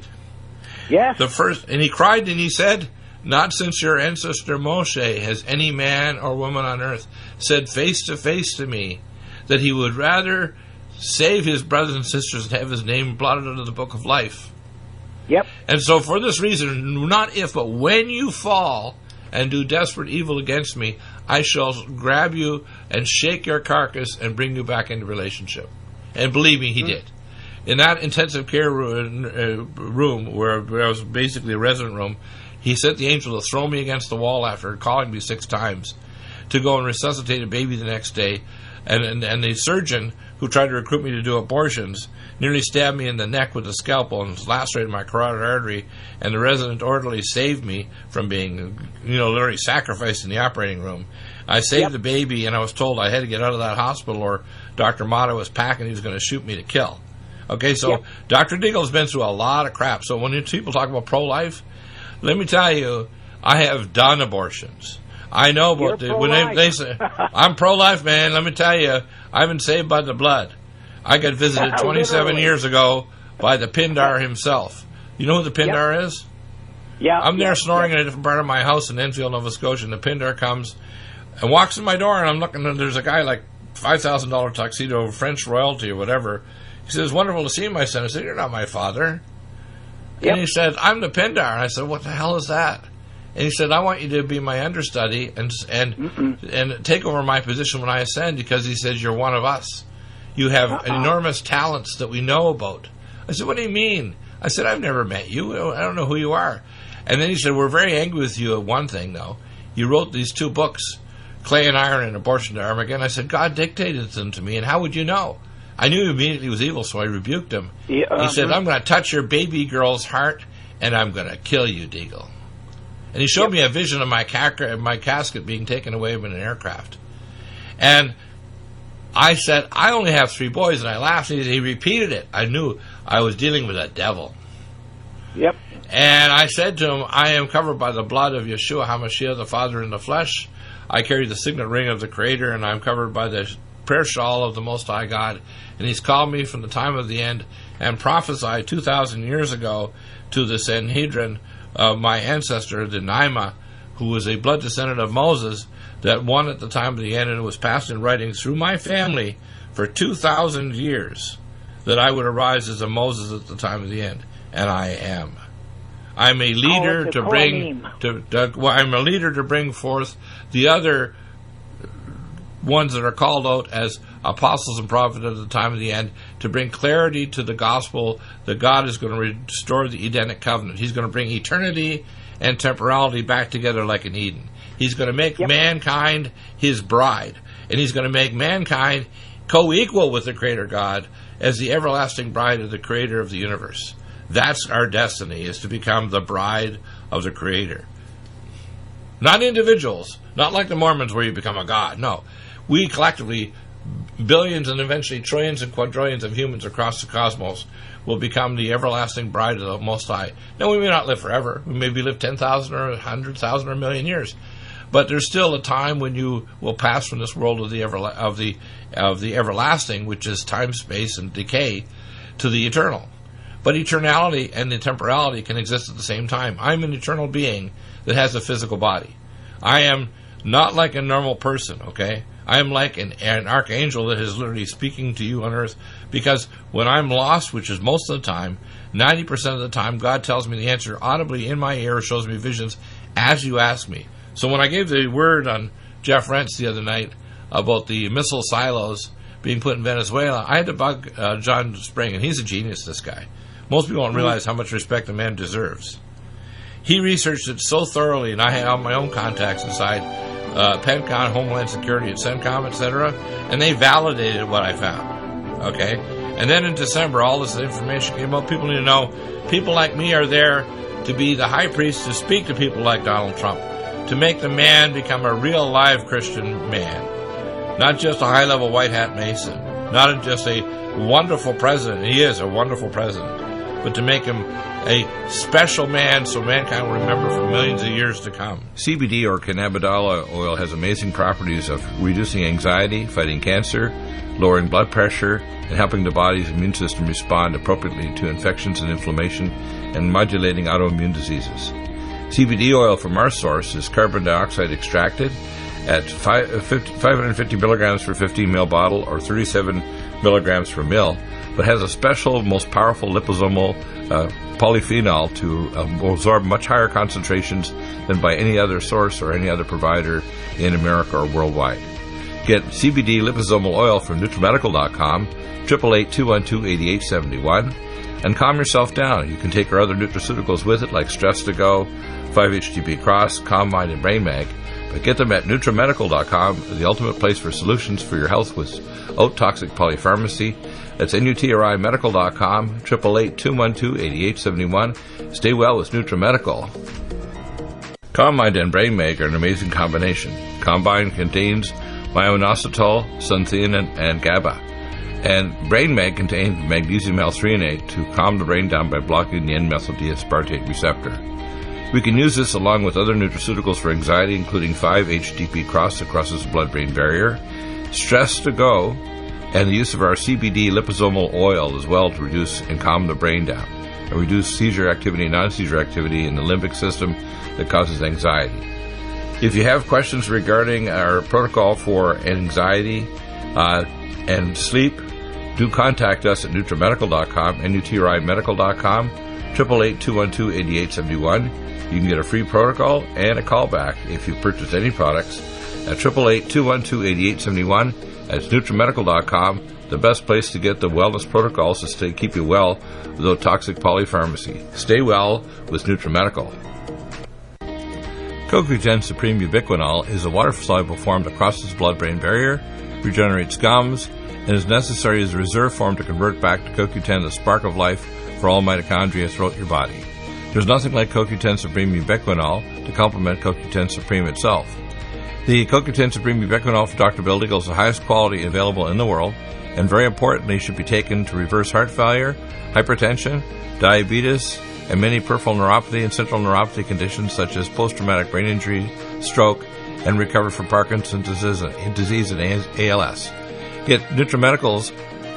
Yes. The first, and he cried and he said, not since your ancestor Moshe has any man or woman on earth said face to face to me that he would rather save his brothers and sisters and have his name blotted out of the book of life. Yep. And so for this reason, not if, but when you fall and do desperate evil against me, I shall grab you and shake your carcass and bring you back into relationship. And believe me, he mm-hmm. did. In that intensive care room, uh, room where, where I was basically a resident room, he sent the angel to throw me against the wall after calling me six times to go and resuscitate a baby the next day. And, and, and the surgeon who tried to recruit me to do abortions nearly stabbed me in the neck with a scalpel and lacerated my carotid artery, and the resident orderly saved me from being, you know, literally sacrificed in the operating room. I saved yep. the baby, and I was told I had to get out of that hospital or Doctor Mata was packing, he was going to shoot me to kill. Okay, so yep. Doctor Deagle's been through a lot of crap. So when people talk about pro-life, let me tell you, I have done abortions. I know about the, when they, they say, I'm pro-life, man. Let me tell you, I've been saved by the blood. I got visited twenty-seven years ago by the Pindar himself. You know who the Pindar yep. is? Yeah. I'm there yep. snoring yep. in a different part of my house in Enfield, Nova Scotia, and the Pindar comes and walks in my door, and I'm looking, and there's a guy like five thousand dollars tuxedo, French royalty or whatever. He says, wonderful to see you, my son. I said, you're not my father. Yep. And he said, I'm the Pindar. And I said, what the hell is that? And he said, I want you to be my understudy and and Mm-mm. and take over my position when I ascend, because he says, you're one of us. You have uh-uh. enormous talents that we know about. I said, what do you mean? I said, I've never met you. I don't know who you are. And then he said, we're very angry with you at one thing, though. You wrote these two books, Clay and Iron and Abortion to Armageddon. I said, God dictated them to me, and how would you know? I knew immediately he was evil, so I rebuked him. Yeah, uh-huh. He said, I'm going to touch your baby girl's heart, and I'm going to kill you, Deagle. And he showed yep. me a vision of my, ca- my casket being taken away in an aircraft. And I said, I only have three boys, and I laughed, and he repeated it. I knew I was dealing with a devil. Yep. And I said to him, I am covered by the blood of Yeshua HaMashiach, the Father in the flesh. I carry the signet ring of the Creator, and I'm covered by the prayer shawl of the Most High God. And he's called me from the time of the end and prophesied two thousand years ago to the Sanhedrin of my ancestor, the Naima, who was a blood descendant of Moses, that won at the time of the end, and it was passed in writing through my family for two thousand years, that I would arise as a Moses at the time of the end. And I am. I'm a leader oh, to bring to, to well, I'm a leader to bring forth the other ones that are called out as apostles and prophets at the time of the end, to bring clarity to the gospel that God is going to restore the Edenic covenant. He's going to bring eternity and temporality back together like in Eden. He's going to make yep. mankind his bride, and he's going to make mankind co-equal with the Creator God as the everlasting bride of the Creator of the universe. That's our destiny, is to become the bride of the Creator. Not individuals, not like the Mormons where you become a god. No, we collectively, billions and eventually trillions and quadrillions of humans across the cosmos, will become the everlasting bride of the Most High. Now, we may not live forever. We maybe live ten thousand or one hundred thousand or a million years. But there's still a time when you will pass from this world of the everla- of the of the everlasting, which is time, space, and decay, to the eternal. But eternality and the temporality can exist at the same time. I'm an eternal being that has a physical body. I am not like a normal person, okay? I am like an, an archangel that is literally speaking to you on earth, because when I'm lost, which is most of the time, ninety percent of the time, God tells me the answer audibly in my ear, shows me visions as you ask me. So when I gave the word on Jeff Rentz the other night about the missile silos being put in Venezuela, I had to bug uh, John Spring, and he's a genius, this guy. Most people don't realize how much respect a man deserves. He researched it so thoroughly, and I have my own contacts inside uh, Pentagon, Homeland Security, at CENTCOM, et cetera, and they validated what I found. Okay? And then in December, all this information came out. People need to know, people like me are there to be the high priest, to speak to people like Donald Trump, to make the man become a real live Christian man. Not just a high-level white hat Mason. Not just a wonderful president. He is a wonderful president. But to make him a special man so mankind will remember for millions of years to come. C B D or cannabidiol oil has amazing properties of reducing anxiety, fighting cancer, lowering blood pressure, and helping the body's immune system respond appropriately to infections and inflammation, and modulating autoimmune diseases. C B D oil from our source is carbon dioxide extracted at five hundred fifty milligrams per fifteen mil bottle or thirty-seven milligrams per mil, but has a special, most powerful liposomal uh, polyphenol to uh, absorb much higher concentrations than by any other source or any other provider in America or worldwide. Get C B D liposomal oil from NutriMedical dot com, eight eight eight, two one two, eight eight seven one, and calm yourself down. You can take our other nutraceuticals with it, like Stress to Go, five H T P Cross, Calm Mind, and Brain Mag. But get them at NutriMedical dot com, the ultimate place for solutions for your health without toxic polypharmacy. That's N U T R I Medical dot com, eight eight eight, two one two, eight eight seven one. Stay well with NutriMedical. Calm Mind and Brain Mag are an amazing combination. Combine contains myo-inositol, sunthein, and GABA. And Brain Mag contains magnesium L-threonate to calm the brain down by blocking the N-methyl D-aspartate receptor. We can use this along with other nutraceuticals for anxiety, including five H T P Cross that crosses the blood-brain barrier, Stress to Go, and the use of our C B D liposomal oil as well to reduce and calm the brain down, and reduce seizure activity and non-seizure activity in the limbic system that causes anxiety. If you have questions regarding our protocol for anxiety uh, and sleep, do contact us at NutriMedical dot com, N U T R I Medical dot com, eight eight eight, two one two, eight eight seven one. You can get a free protocol and a callback if you purchase any products at eight eight eight, two one two, eight eight seven one. That's NutriMedical dot com, the best place to get the wellness protocols to stay keep you well without toxic polypharmacy. Stay well with NutriMedical. Co Q ten Supreme Ubiquinol is a water-soluble form that crosses the blood-brain barrier, regenerates gums, and is necessary as a reserve form to convert back to Co Q ten the spark of life for all mitochondria throughout your body. There's nothing like Co Q ten Supreme Ubiquinol to complement Co Q ten Supreme itself. The Co Q ten Supreme Ubiquinol from Doctor Bill Deagle is the highest quality available in the world, and very importantly should be taken to reverse heart failure, hypertension, diabetes, and many peripheral neuropathy and central neuropathy conditions such as post-traumatic brain injury, stroke, and recover from Parkinson's disease and A L S. Get NutriMedical's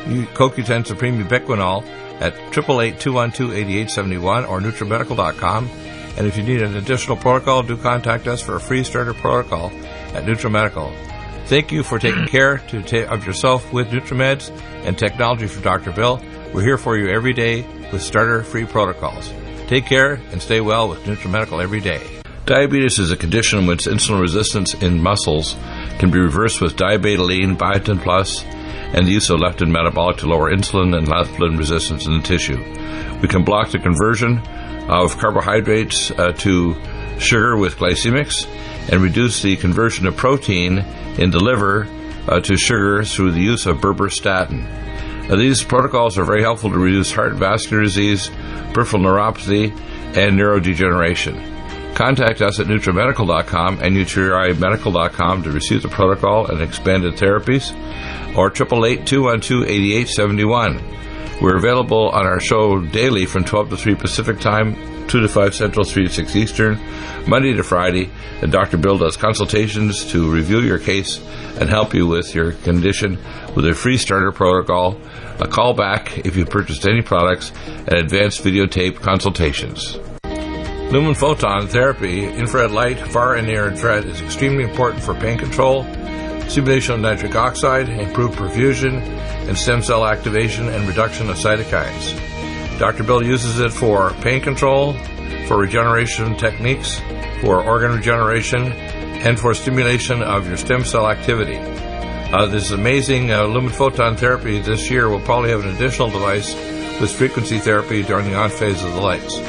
Co Q ten Supreme Ubiquinol at eight eight eight, two one two, eight eight seven one or NutriMedical dot com. And if you need an additional protocol, do contact us for a free starter protocol at NutriMedical. Thank you for taking care to ta- of yourself with NutriMeds and technology from Doctor Bill. We're here for you every day with starter free protocols. Take care and stay well with NutriMedical every day. Diabetes is a condition in which insulin resistance in muscles can be reversed with diabetoline, biotin plus, and the use of leptin metabolic to lower insulin and leptin resistance in the tissue. We can block the conversion of carbohydrates uh, to sugar with glycemics and reduce the conversion of protein in the liver uh, to sugar through the use of berberstatin. Now, these protocols are very helpful to reduce heart and vascular disease, peripheral neuropathy, and neurodegeneration. Contact us at NutriMedical dot com and N U T R I Medical dot com to receive the protocol and expanded therapies, or eight eight eight, two one two, eight eight seven one. We're available on our show daily from twelve to three Pacific Time, two to five Central, three to six Eastern, Monday to Friday, and Doctor Bill does consultations to review your case and help you with your condition with a free starter protocol, a call back if you purchased any products, and advanced videotape consultations. Lumen photon therapy, infrared light, far and near infrared, is extremely important for pain control, stimulation of nitric oxide, improved perfusion, and stem cell activation and reduction of cytokines. Doctor Bill uses it for pain control, for regeneration techniques, for organ regeneration, and for stimulation of your stem cell activity. Uh, this amazing uh, lumen photon therapy this year will probably have an additional device with frequency therapy during the on phase of the lights.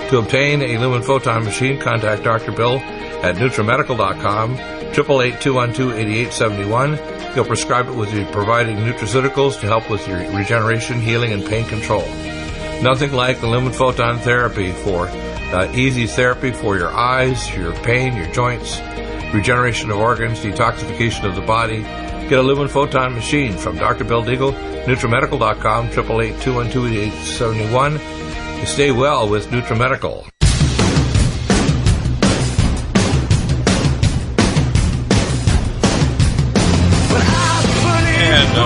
To obtain a Lumen Photon machine, contact Doctor Bill at nutramedical dot com, eight eight eight, two one two, eight eight seven one. He'll prescribe it with you providing nutraceuticals to help with your regeneration, healing, and pain control. Nothing like the Lumen Photon therapy for uh, easy therapy for your eyes, your pain, your joints, regeneration of organs, detoxification of the body. Get a Lumen Photon machine from Doctor Bill Deagle, nutramedical dot com, eight eight eight, two one two, eight eight seven one. To stay well with NutraMedical. And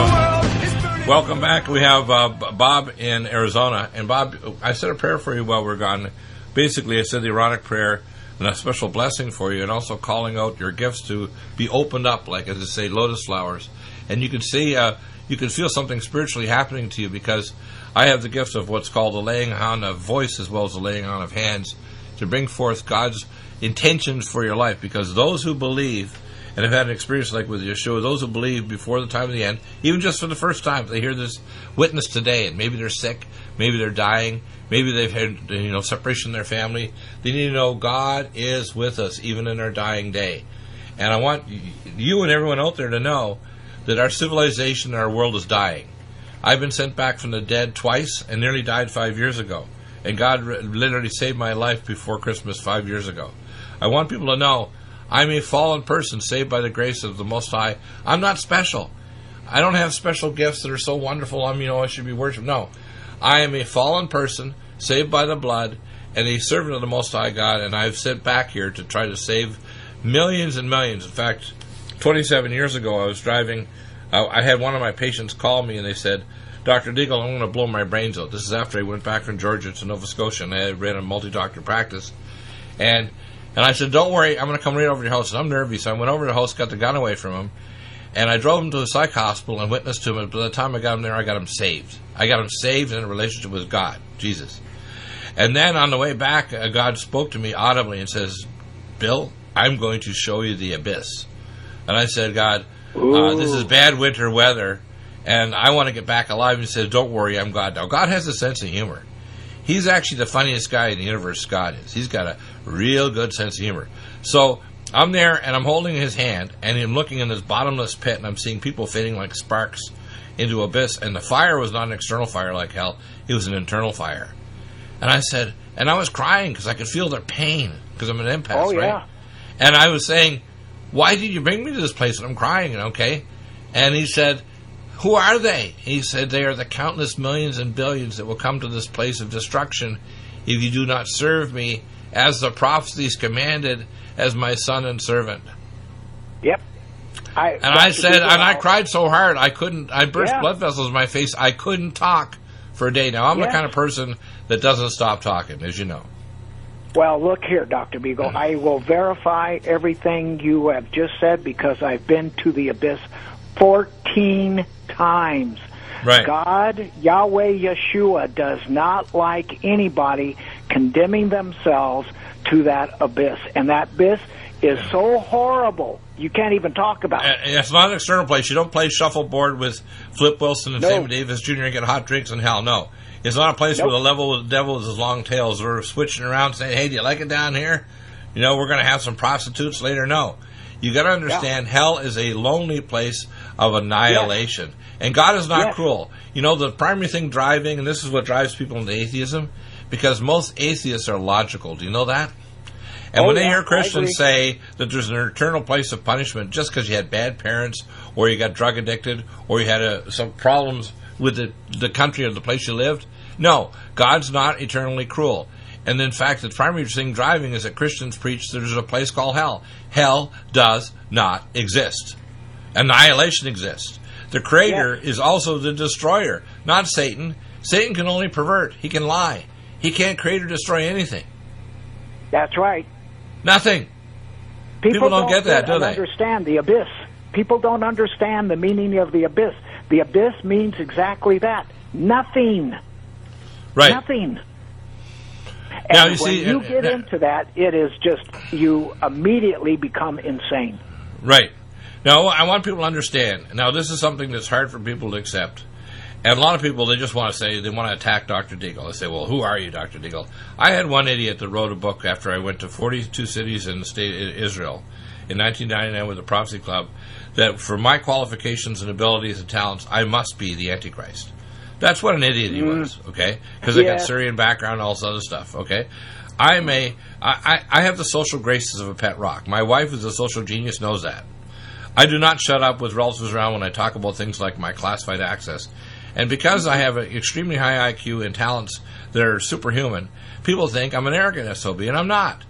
uh, welcome back. We have uh, Bob in Arizona. And Bob, I said a prayer for you while we're gone. Basically, I said the Aaronic prayer and a special blessing for you, and also calling out your gifts to be opened up, like as I say, lotus flowers. And you can see, uh, you can feel something spiritually happening to you, because I have the gift of what's called the laying on of voice as well as the laying on of hands to bring forth God's intentions for your life. Because those who believe, and have had an experience like with Yeshua, those who believe before the time of the end, even just for the first time, they hear this witness today, and maybe they're sick, maybe they're dying, maybe they've had, you know, separation in their family. They need to know God is with us even in our dying day. And I want you and everyone out there to know that our civilization and our world is dying. I've been sent back from the dead twice and nearly died five years ago. And God literally saved my life before Christmas five years ago. I want people to know I'm a fallen person saved by the grace of the Most High. I'm not special. I don't have special gifts that are so wonderful, I'm, you know, I should be worshipped. No. I am a fallen person saved by the blood and a servant of the Most High God, and I've sent back here to try to save millions and millions. In fact, twenty-seven years ago I was driving. Uh, I had one of my patients call me, and they said, Doctor Deagle, I'm going to blow my brains out. This is after I went back from Georgia to Nova Scotia, and I ran a multi-doctor practice. And and I said, don't worry, I'm going to come right over to your house. And I'm nervous. So I went over to the house, got the gun away from him, and I drove him to a psych hospital and witnessed to him. And by the time I got him there, I got him saved. I got him saved in a relationship with God, Jesus. And then on the way back, uh, God spoke to me audibly and says, Bill, I'm going to show you the abyss. And I said, God, Uh, this is bad winter weather, and I want to get back alive. He says, don't worry, I'm God. Now, God has a sense of humor. He's actually the funniest guy in the universe, God is. He's got a real good sense of humor. So I'm there, and I'm holding his hand, and I'm looking in this bottomless pit, and I'm seeing people fading like sparks into abyss. And the fire was not an external fire like hell. It was an internal fire. And I said, and I was crying because I could feel their pain, because I'm an empath, oh, yeah. right? And I was saying, why did you bring me to this place? And I'm crying, okay? And he said, who are they? He said, they are the countless millions and billions that will come to this place of destruction if you do not serve me as the prophecies commanded as my son and servant. Yep. I, and I said, and I cried so hard, I couldn't, I burst yeah. blood vessels in my face. I couldn't talk for a day. Now, I'm yeah. the kind of person that doesn't stop talking, as you know. Well, look here, Doctor Beagle. I will verify everything you have just said because I've been to the abyss fourteen times. Right. God, Yahweh Yeshua, does not like anybody condemning themselves to that abyss. And that abyss is so horrible, you can't even talk about it. And it's not an external place. You don't play shuffleboard with Flip Wilson and no. Sammy Davis Junior and get hot drinks in hell. No. It's not a place nope. where the level the devil is his long tails. We're switching around saying, hey, do you like it down here? You know, we're going to have some prostitutes later. No. You got to understand, yeah. hell is a lonely place of annihilation. Yes. And God is not yes. cruel. You know, the primary thing driving, and this is what drives people into atheism, because most atheists are logical. Do you know that? And oh, when they yeah, hear Christians say that there's an eternal place of punishment just because you had bad parents, or you got drug addicted, or you had a, some problems with the, the country or the place you lived, no, God's not eternally cruel. And in fact, the primary thing driving is that Christians preach there's a place called hell. Hell does not exist. Annihilation exists. The Creator yeah. is also the destroyer, not Satan. Satan can only pervert. He can lie. He can't create or destroy anything. That's right. Nothing. People, People don't, don't get that, do they? Understand the abyss. People don't understand the meaning of the abyss. The abyss means exactly that. Nothing. Right. Nothing. Now, and you when see, you uh, get uh, into that, it is just, you immediately become insane. Right. Now, I want people to understand. Now, this is something that's hard for people to accept. And a lot of people, they just want to say, they want to attack Doctor Deagle. They say, well, who are you, Doctor Deagle? I had one idiot that wrote a book after I went to forty-two cities in the state of Israel in nineteen ninety-nine with the Prophecy Club, that for my qualifications and abilities and talents, I must be the Antichrist. That's what an idiot he Mm. was, okay? Because I Yeah. got Syrian background and all this other stuff, okay? I'm a, I, I have the social graces of a pet rock. My wife, who's a social genius, knows that. I do not shut up with relatives around when I talk about things like my classified access. And because I have an extremely high I Q and talents that are superhuman, people think I'm an arrogant S O B, and I'm not.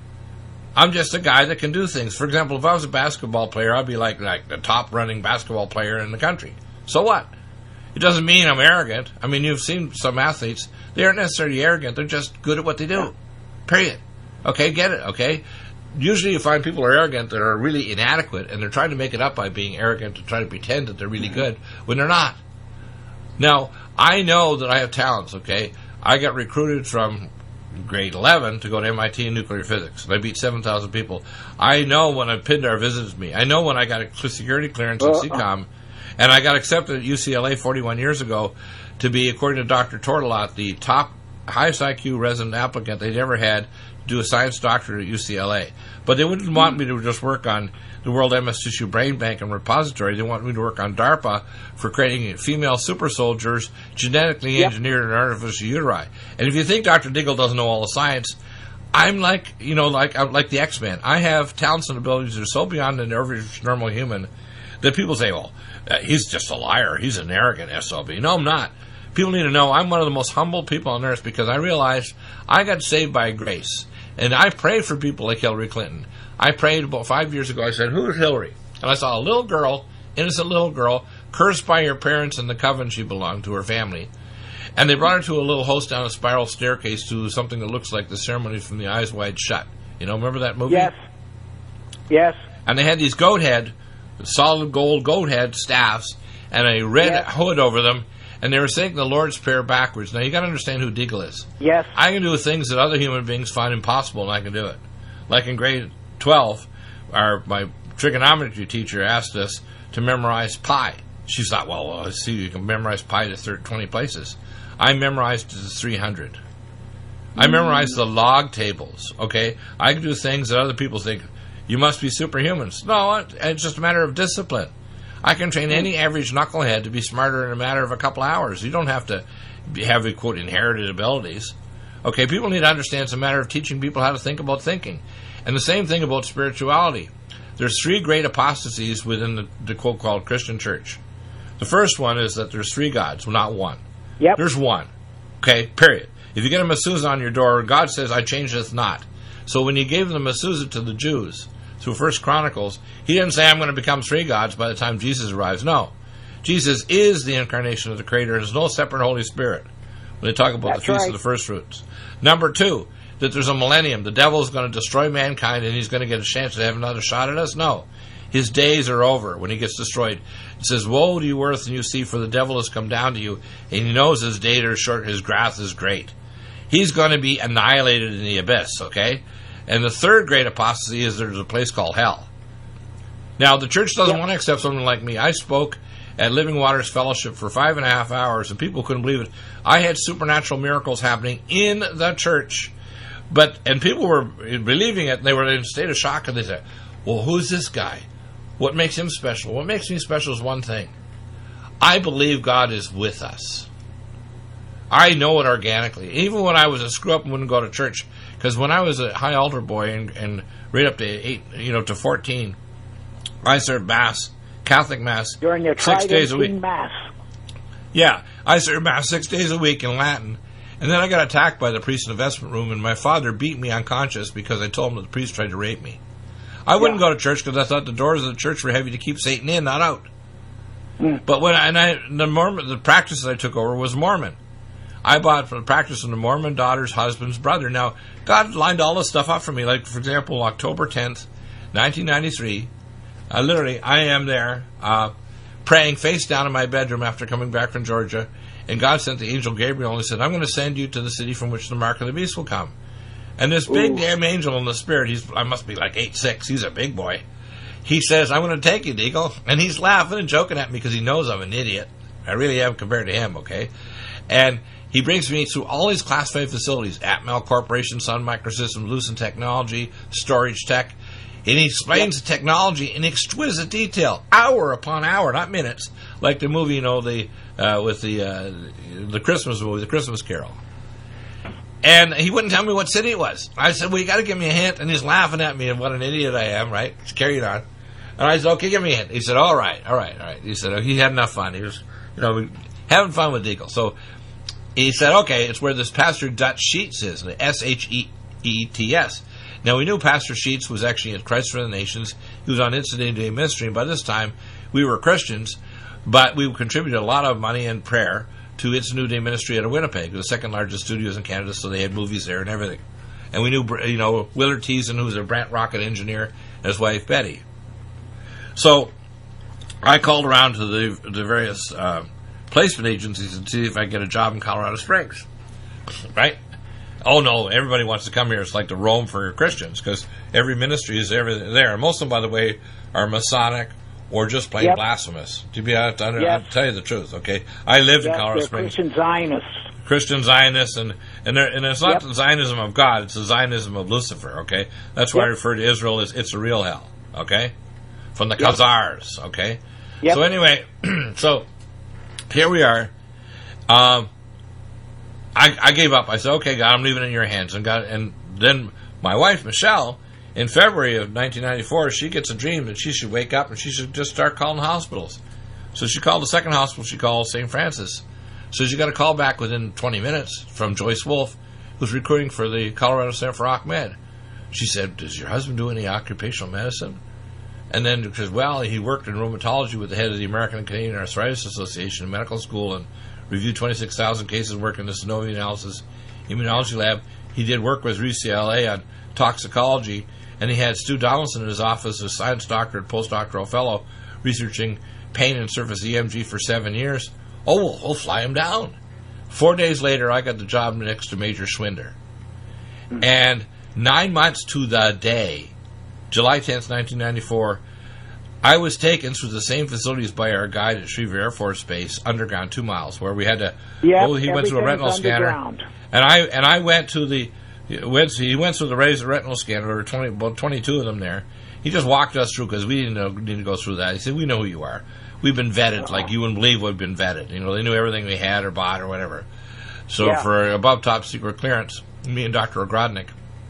I'm just a guy that can do things. For example, if I was a basketball player, I'd be like, like the top running basketball player in the country. So what? It doesn't mean I'm arrogant. I mean, you've seen some athletes. They aren't necessarily arrogant. They're just good at what they do. Period. Okay, get it, okay? Usually you find people are arrogant that are really inadequate, and they're trying to make it up by being arrogant to try to pretend that they're really good when they're not. Now, I know that I have talents, okay? I got recruited from grade eleven to go to M I T in nuclear physics, and I beat seven thousand people. I know when a Pindar visits me. I know when I got a security clearance at C COM, and I got accepted at U C L A forty-one years ago to be, according to Doctor Tortolot, the top highest I Q resident applicant they'd ever had to do a science doctorate at U C L A. But they wouldn't want me to just work on the World M S Tissue Brain Bank and Repository. They want me to work on DARPA for creating female super soldiers, genetically Yep. engineered and artificial uteri. And if you think Doctor Deagle doesn't know all the science, I'm like, you know, like I'm like the X-Men. I have talents and abilities that are so beyond an average normal human that people say, well, uh, he's just a liar. He's an arrogant S O B. No, I'm not. People need to know I'm one of the most humble people on earth because I realized I got saved by grace. And I prayed for people like Hillary Clinton. I prayed about five years ago. I said, who's Hillary? And I saw a little girl, innocent little girl, cursed by her parents and the coven she belonged to, her family. And they brought her to a little house down a spiral staircase to something that looks like the ceremony from The Eyes Wide Shut. You know, remember that movie? Yes. Yes. And they had these goat head, solid gold goat head staffs, and a red Yes. hood over them, and they were saying the Lord's Prayer backwards. Now, you got to understand who Deagle is. Yes. I can do things that other human beings find impossible, and I can do it. Like in grade twelve, our my trigonometry teacher asked us to memorize pi. She thought, well, well see, you can memorize pi to twenty places. I memorized it to three hundred. I memorized the log tables, okay? I can do things that other people think, you must be superhumans. No, it's just a matter of discipline. I can train any average knucklehead to be smarter in a matter of a couple hours. You don't have to have, quote, inherited abilities. Okay, people need to understand it's a matter of teaching people how to think about thinking. And the same thing about spirituality. There's three great apostasies within the, the quote called Christian church. The first one is that there's three gods, well, not one. Yep. There's one. Okay, period. If you get a mezuzah on your door, God says, I changeth not. So when he gave the mezuzah to the Jews through First Chronicles, he didn't say, I'm going to become three gods by the time Jesus arrives. No. Jesus is the incarnation of the Creator. There's no separate Holy Spirit when they talk about That's the Feast right. of the First Fruits. Number two, that there's a millennium. The devil is going to destroy mankind and he's going to get a chance to have another shot at us? No. His days are over when he gets destroyed. It says, woe to you, earth, and you see, for the devil has come down to you, and he knows his days are short, his wrath is great. He's going to be annihilated in the abyss, okay? And the third great apostasy is there's a place called hell. Now, the church doesn't Yep. want to accept someone like me. I spoke at Living Waters Fellowship for five and a half hours, and people couldn't believe it. I had supernatural miracles happening in the church. But and people were believing it, and they were in a state of shock, and they said, well, who's this guy? What makes him special? What makes me special is one thing. I believe God is with us. I know it organically. Even when I was a screw-up and wouldn't go to church, because when I was a high altar boy and, and right up to eight, you know, to fourteen, I served Mass, Catholic Mass, During your six days a week. Tridentine Mass. Yeah, I served Mass six days a week in Latin. And then I got attacked by the priest in the vestment room, and my father beat me unconscious because I told him that the priest tried to rape me. I wouldn't Yeah. go to church because I thought the doors of the church were heavy to keep Satan in, not out. Mm. But when I, and I, the Mormon, the practice that I took over was Mormon. I bought from the practice of the Mormon daughter's husband's brother. Now, God lined all this stuff up for me. Like, for example, October tenth, nineteen ninety-three, uh, literally, I am there uh, praying face down in my bedroom after coming back from Georgia, and God sent the angel Gabriel and he said, I'm going to send you to the city from which the mark of the beast will come. And this big Ooh. damn angel in the spirit, he's I must be like eight six, he's a big boy. He says, I'm going to take you, Deagle. And he's laughing and joking at me because he knows I'm an idiot. I really am compared to him, okay? And he brings me through all these classified facilities, Atmel Corporation, Sun Microsystems, Lucent Technology, Storage Tech. And he explains yep. the technology in exquisite detail, hour upon hour, not minutes, like the movie, you know, the uh, with the uh, the Christmas movie, The Christmas Carol. And he wouldn't tell me what city it was. I said, well, you got to give me a hint. And he's laughing at me and what an idiot I am, right? He's carrying on. And I said, okay, give me a hint. He said, all right, all right, all right. He said, oh, he had enough fun. He was, you know, having fun with Deagle. So he said, okay, it's where this Pastor Dutch Sheets is, the S H E E T S. Now, we knew Pastor Sheets was actually at Christ for the Nations. He was on Incident Day Ministry, and by this time, we were Christians, but we contributed a lot of money and prayer to its New Day Ministry out of Winnipeg, the second largest studios in Canada, so they had movies there and everything. And we knew, you know, Willard Teason, who was a Brant rocket engineer, and his wife, Betty. So, I called around to the, the various uh, placement agencies and see if I could get a job in Colorado Springs, right? Oh, no, everybody wants to come here. It's like the Rome for Christians, because every ministry is there. And most of them, by the way, are Masonic or just plain yep. blasphemous. To be honest, I yes. tell you the truth, okay? I lived yes, in Colorado they're Springs. Christian Zionists. Christian Zionists, and and, and it's not yep. the Zionism of God, it's the Zionism of Lucifer, okay? That's why yep. I refer to Israel as it's a real hell, okay? From the yep. Khazars, okay? Yep. So anyway, so here we are. Um... I, I gave up. I said, okay, God, I'm leaving it in your hands. And God, and then my wife, Michelle, in February of nineteen ninety-four, she gets a dream that she should wake up and she should just start calling hospitals. So she called the second hospital. She called Saint Francis. So she got a call back within twenty minutes from Joyce Wolf, who's recruiting for the Colorado Center for Occ-Med. She said, does your husband do any occupational medicine? And then, because, well, he worked in rheumatology with the head of the American and Canadian Arthritis Association in medical school and reviewed twenty-six thousand cases working in the Sanofi analysis immunology lab. He did work with U C L A on toxicology, and he had Stu Donaldson in his office, a science doctor and postdoctoral fellow, researching pain and surface E M G for seven years. Oh, we'll, we'll fly him down. Four days later, I got the job next to Major Schwinder. And nine months to the day, July tenth, nineteen ninety-four, I was taken through the same facilities by our guide at Schriever Air Force Base, underground, two miles, where we had to. Yep, oh, he went through a retinal scanner, and I and I went to the. Went, he went through the razor retinal scanner. There were twenty, about twenty-two of them there. He just walked us through because we didn't know, need to go through that. He said, "We know who you are. We've been vetted, like you wouldn't believe we've been vetted. You know, they knew everything we had or bought or whatever." So yeah. for above top secret clearance, me and Doctor Ogrodnik,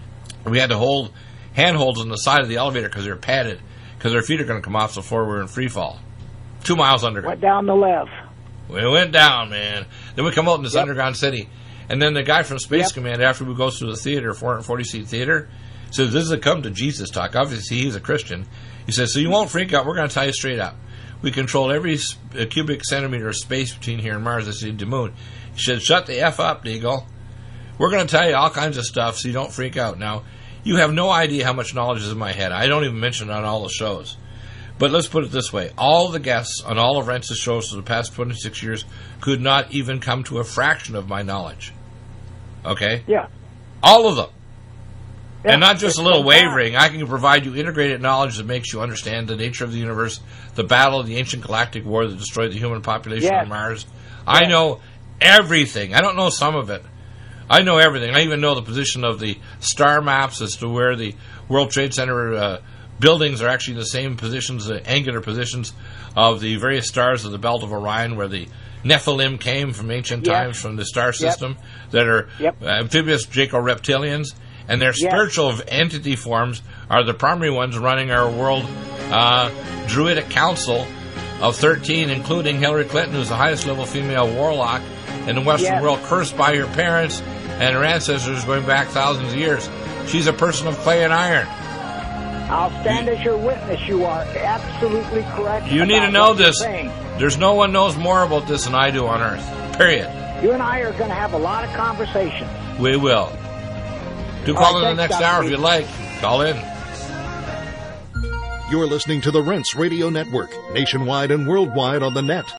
we had to hold handholds on the side of the elevator because they were padded. Because our feet are going to come off the floor. We're in free fall. Two miles underground. Went down the left. We went down, man. Then we come out in this yep. underground city. And then the guy from Space yep. Command, after we go through the theater, four hundred forty seat theater, says, this is a come to Jesus talk. Obviously, he's a Christian. He says, so you won't freak out. We're going to tell you straight up. We control every cubic centimeter of space between here and Mars as the moon. He said, shut the F up, Deagle. We're going to tell you all kinds of stuff so you don't freak out. Now, you have no idea how much knowledge is in my head. I don't even mention it on all the shows. But let's put it this way. All the guests on all of Rentz's shows for the past twenty-six years could not even come to a fraction of my knowledge. Okay? Yeah. All of them. Yeah. And not just It's a little fantastic. wavering. I can provide you integrated knowledge that makes you understand the nature of the universe, the battle of the ancient galactic war that destroyed the human population Yes. on Mars. I Yes. know everything. I don't know some of it. I know everything. I even know the position of the star maps as to where the World Trade Center uh, buildings are actually in the same positions, the angular positions of the various stars of the belt of Orion, where the Nephilim came from ancient Yep. times from the star system, that are Yep. amphibious Draco-reptilians, and their Yep. spiritual entity forms are the primary ones running our world uh, druidic council of thirteen, including Hillary Clinton, who's the highest level female warlock in the Western Yep. world, cursed by her parents and her ancestors going back thousands of years. She's a person of clay and iron. I'll stand as your witness. You are absolutely correct. You need about to know what you're this. saying. There's no one knows more about this than I do on Earth. Period. You and I are going to have a lot of conversations. We will. Do All call right, in the thanks, next Doctor hour if Pete. you'd like. Call in. You're listening to the Rents Radio Network, nationwide and worldwide on the net.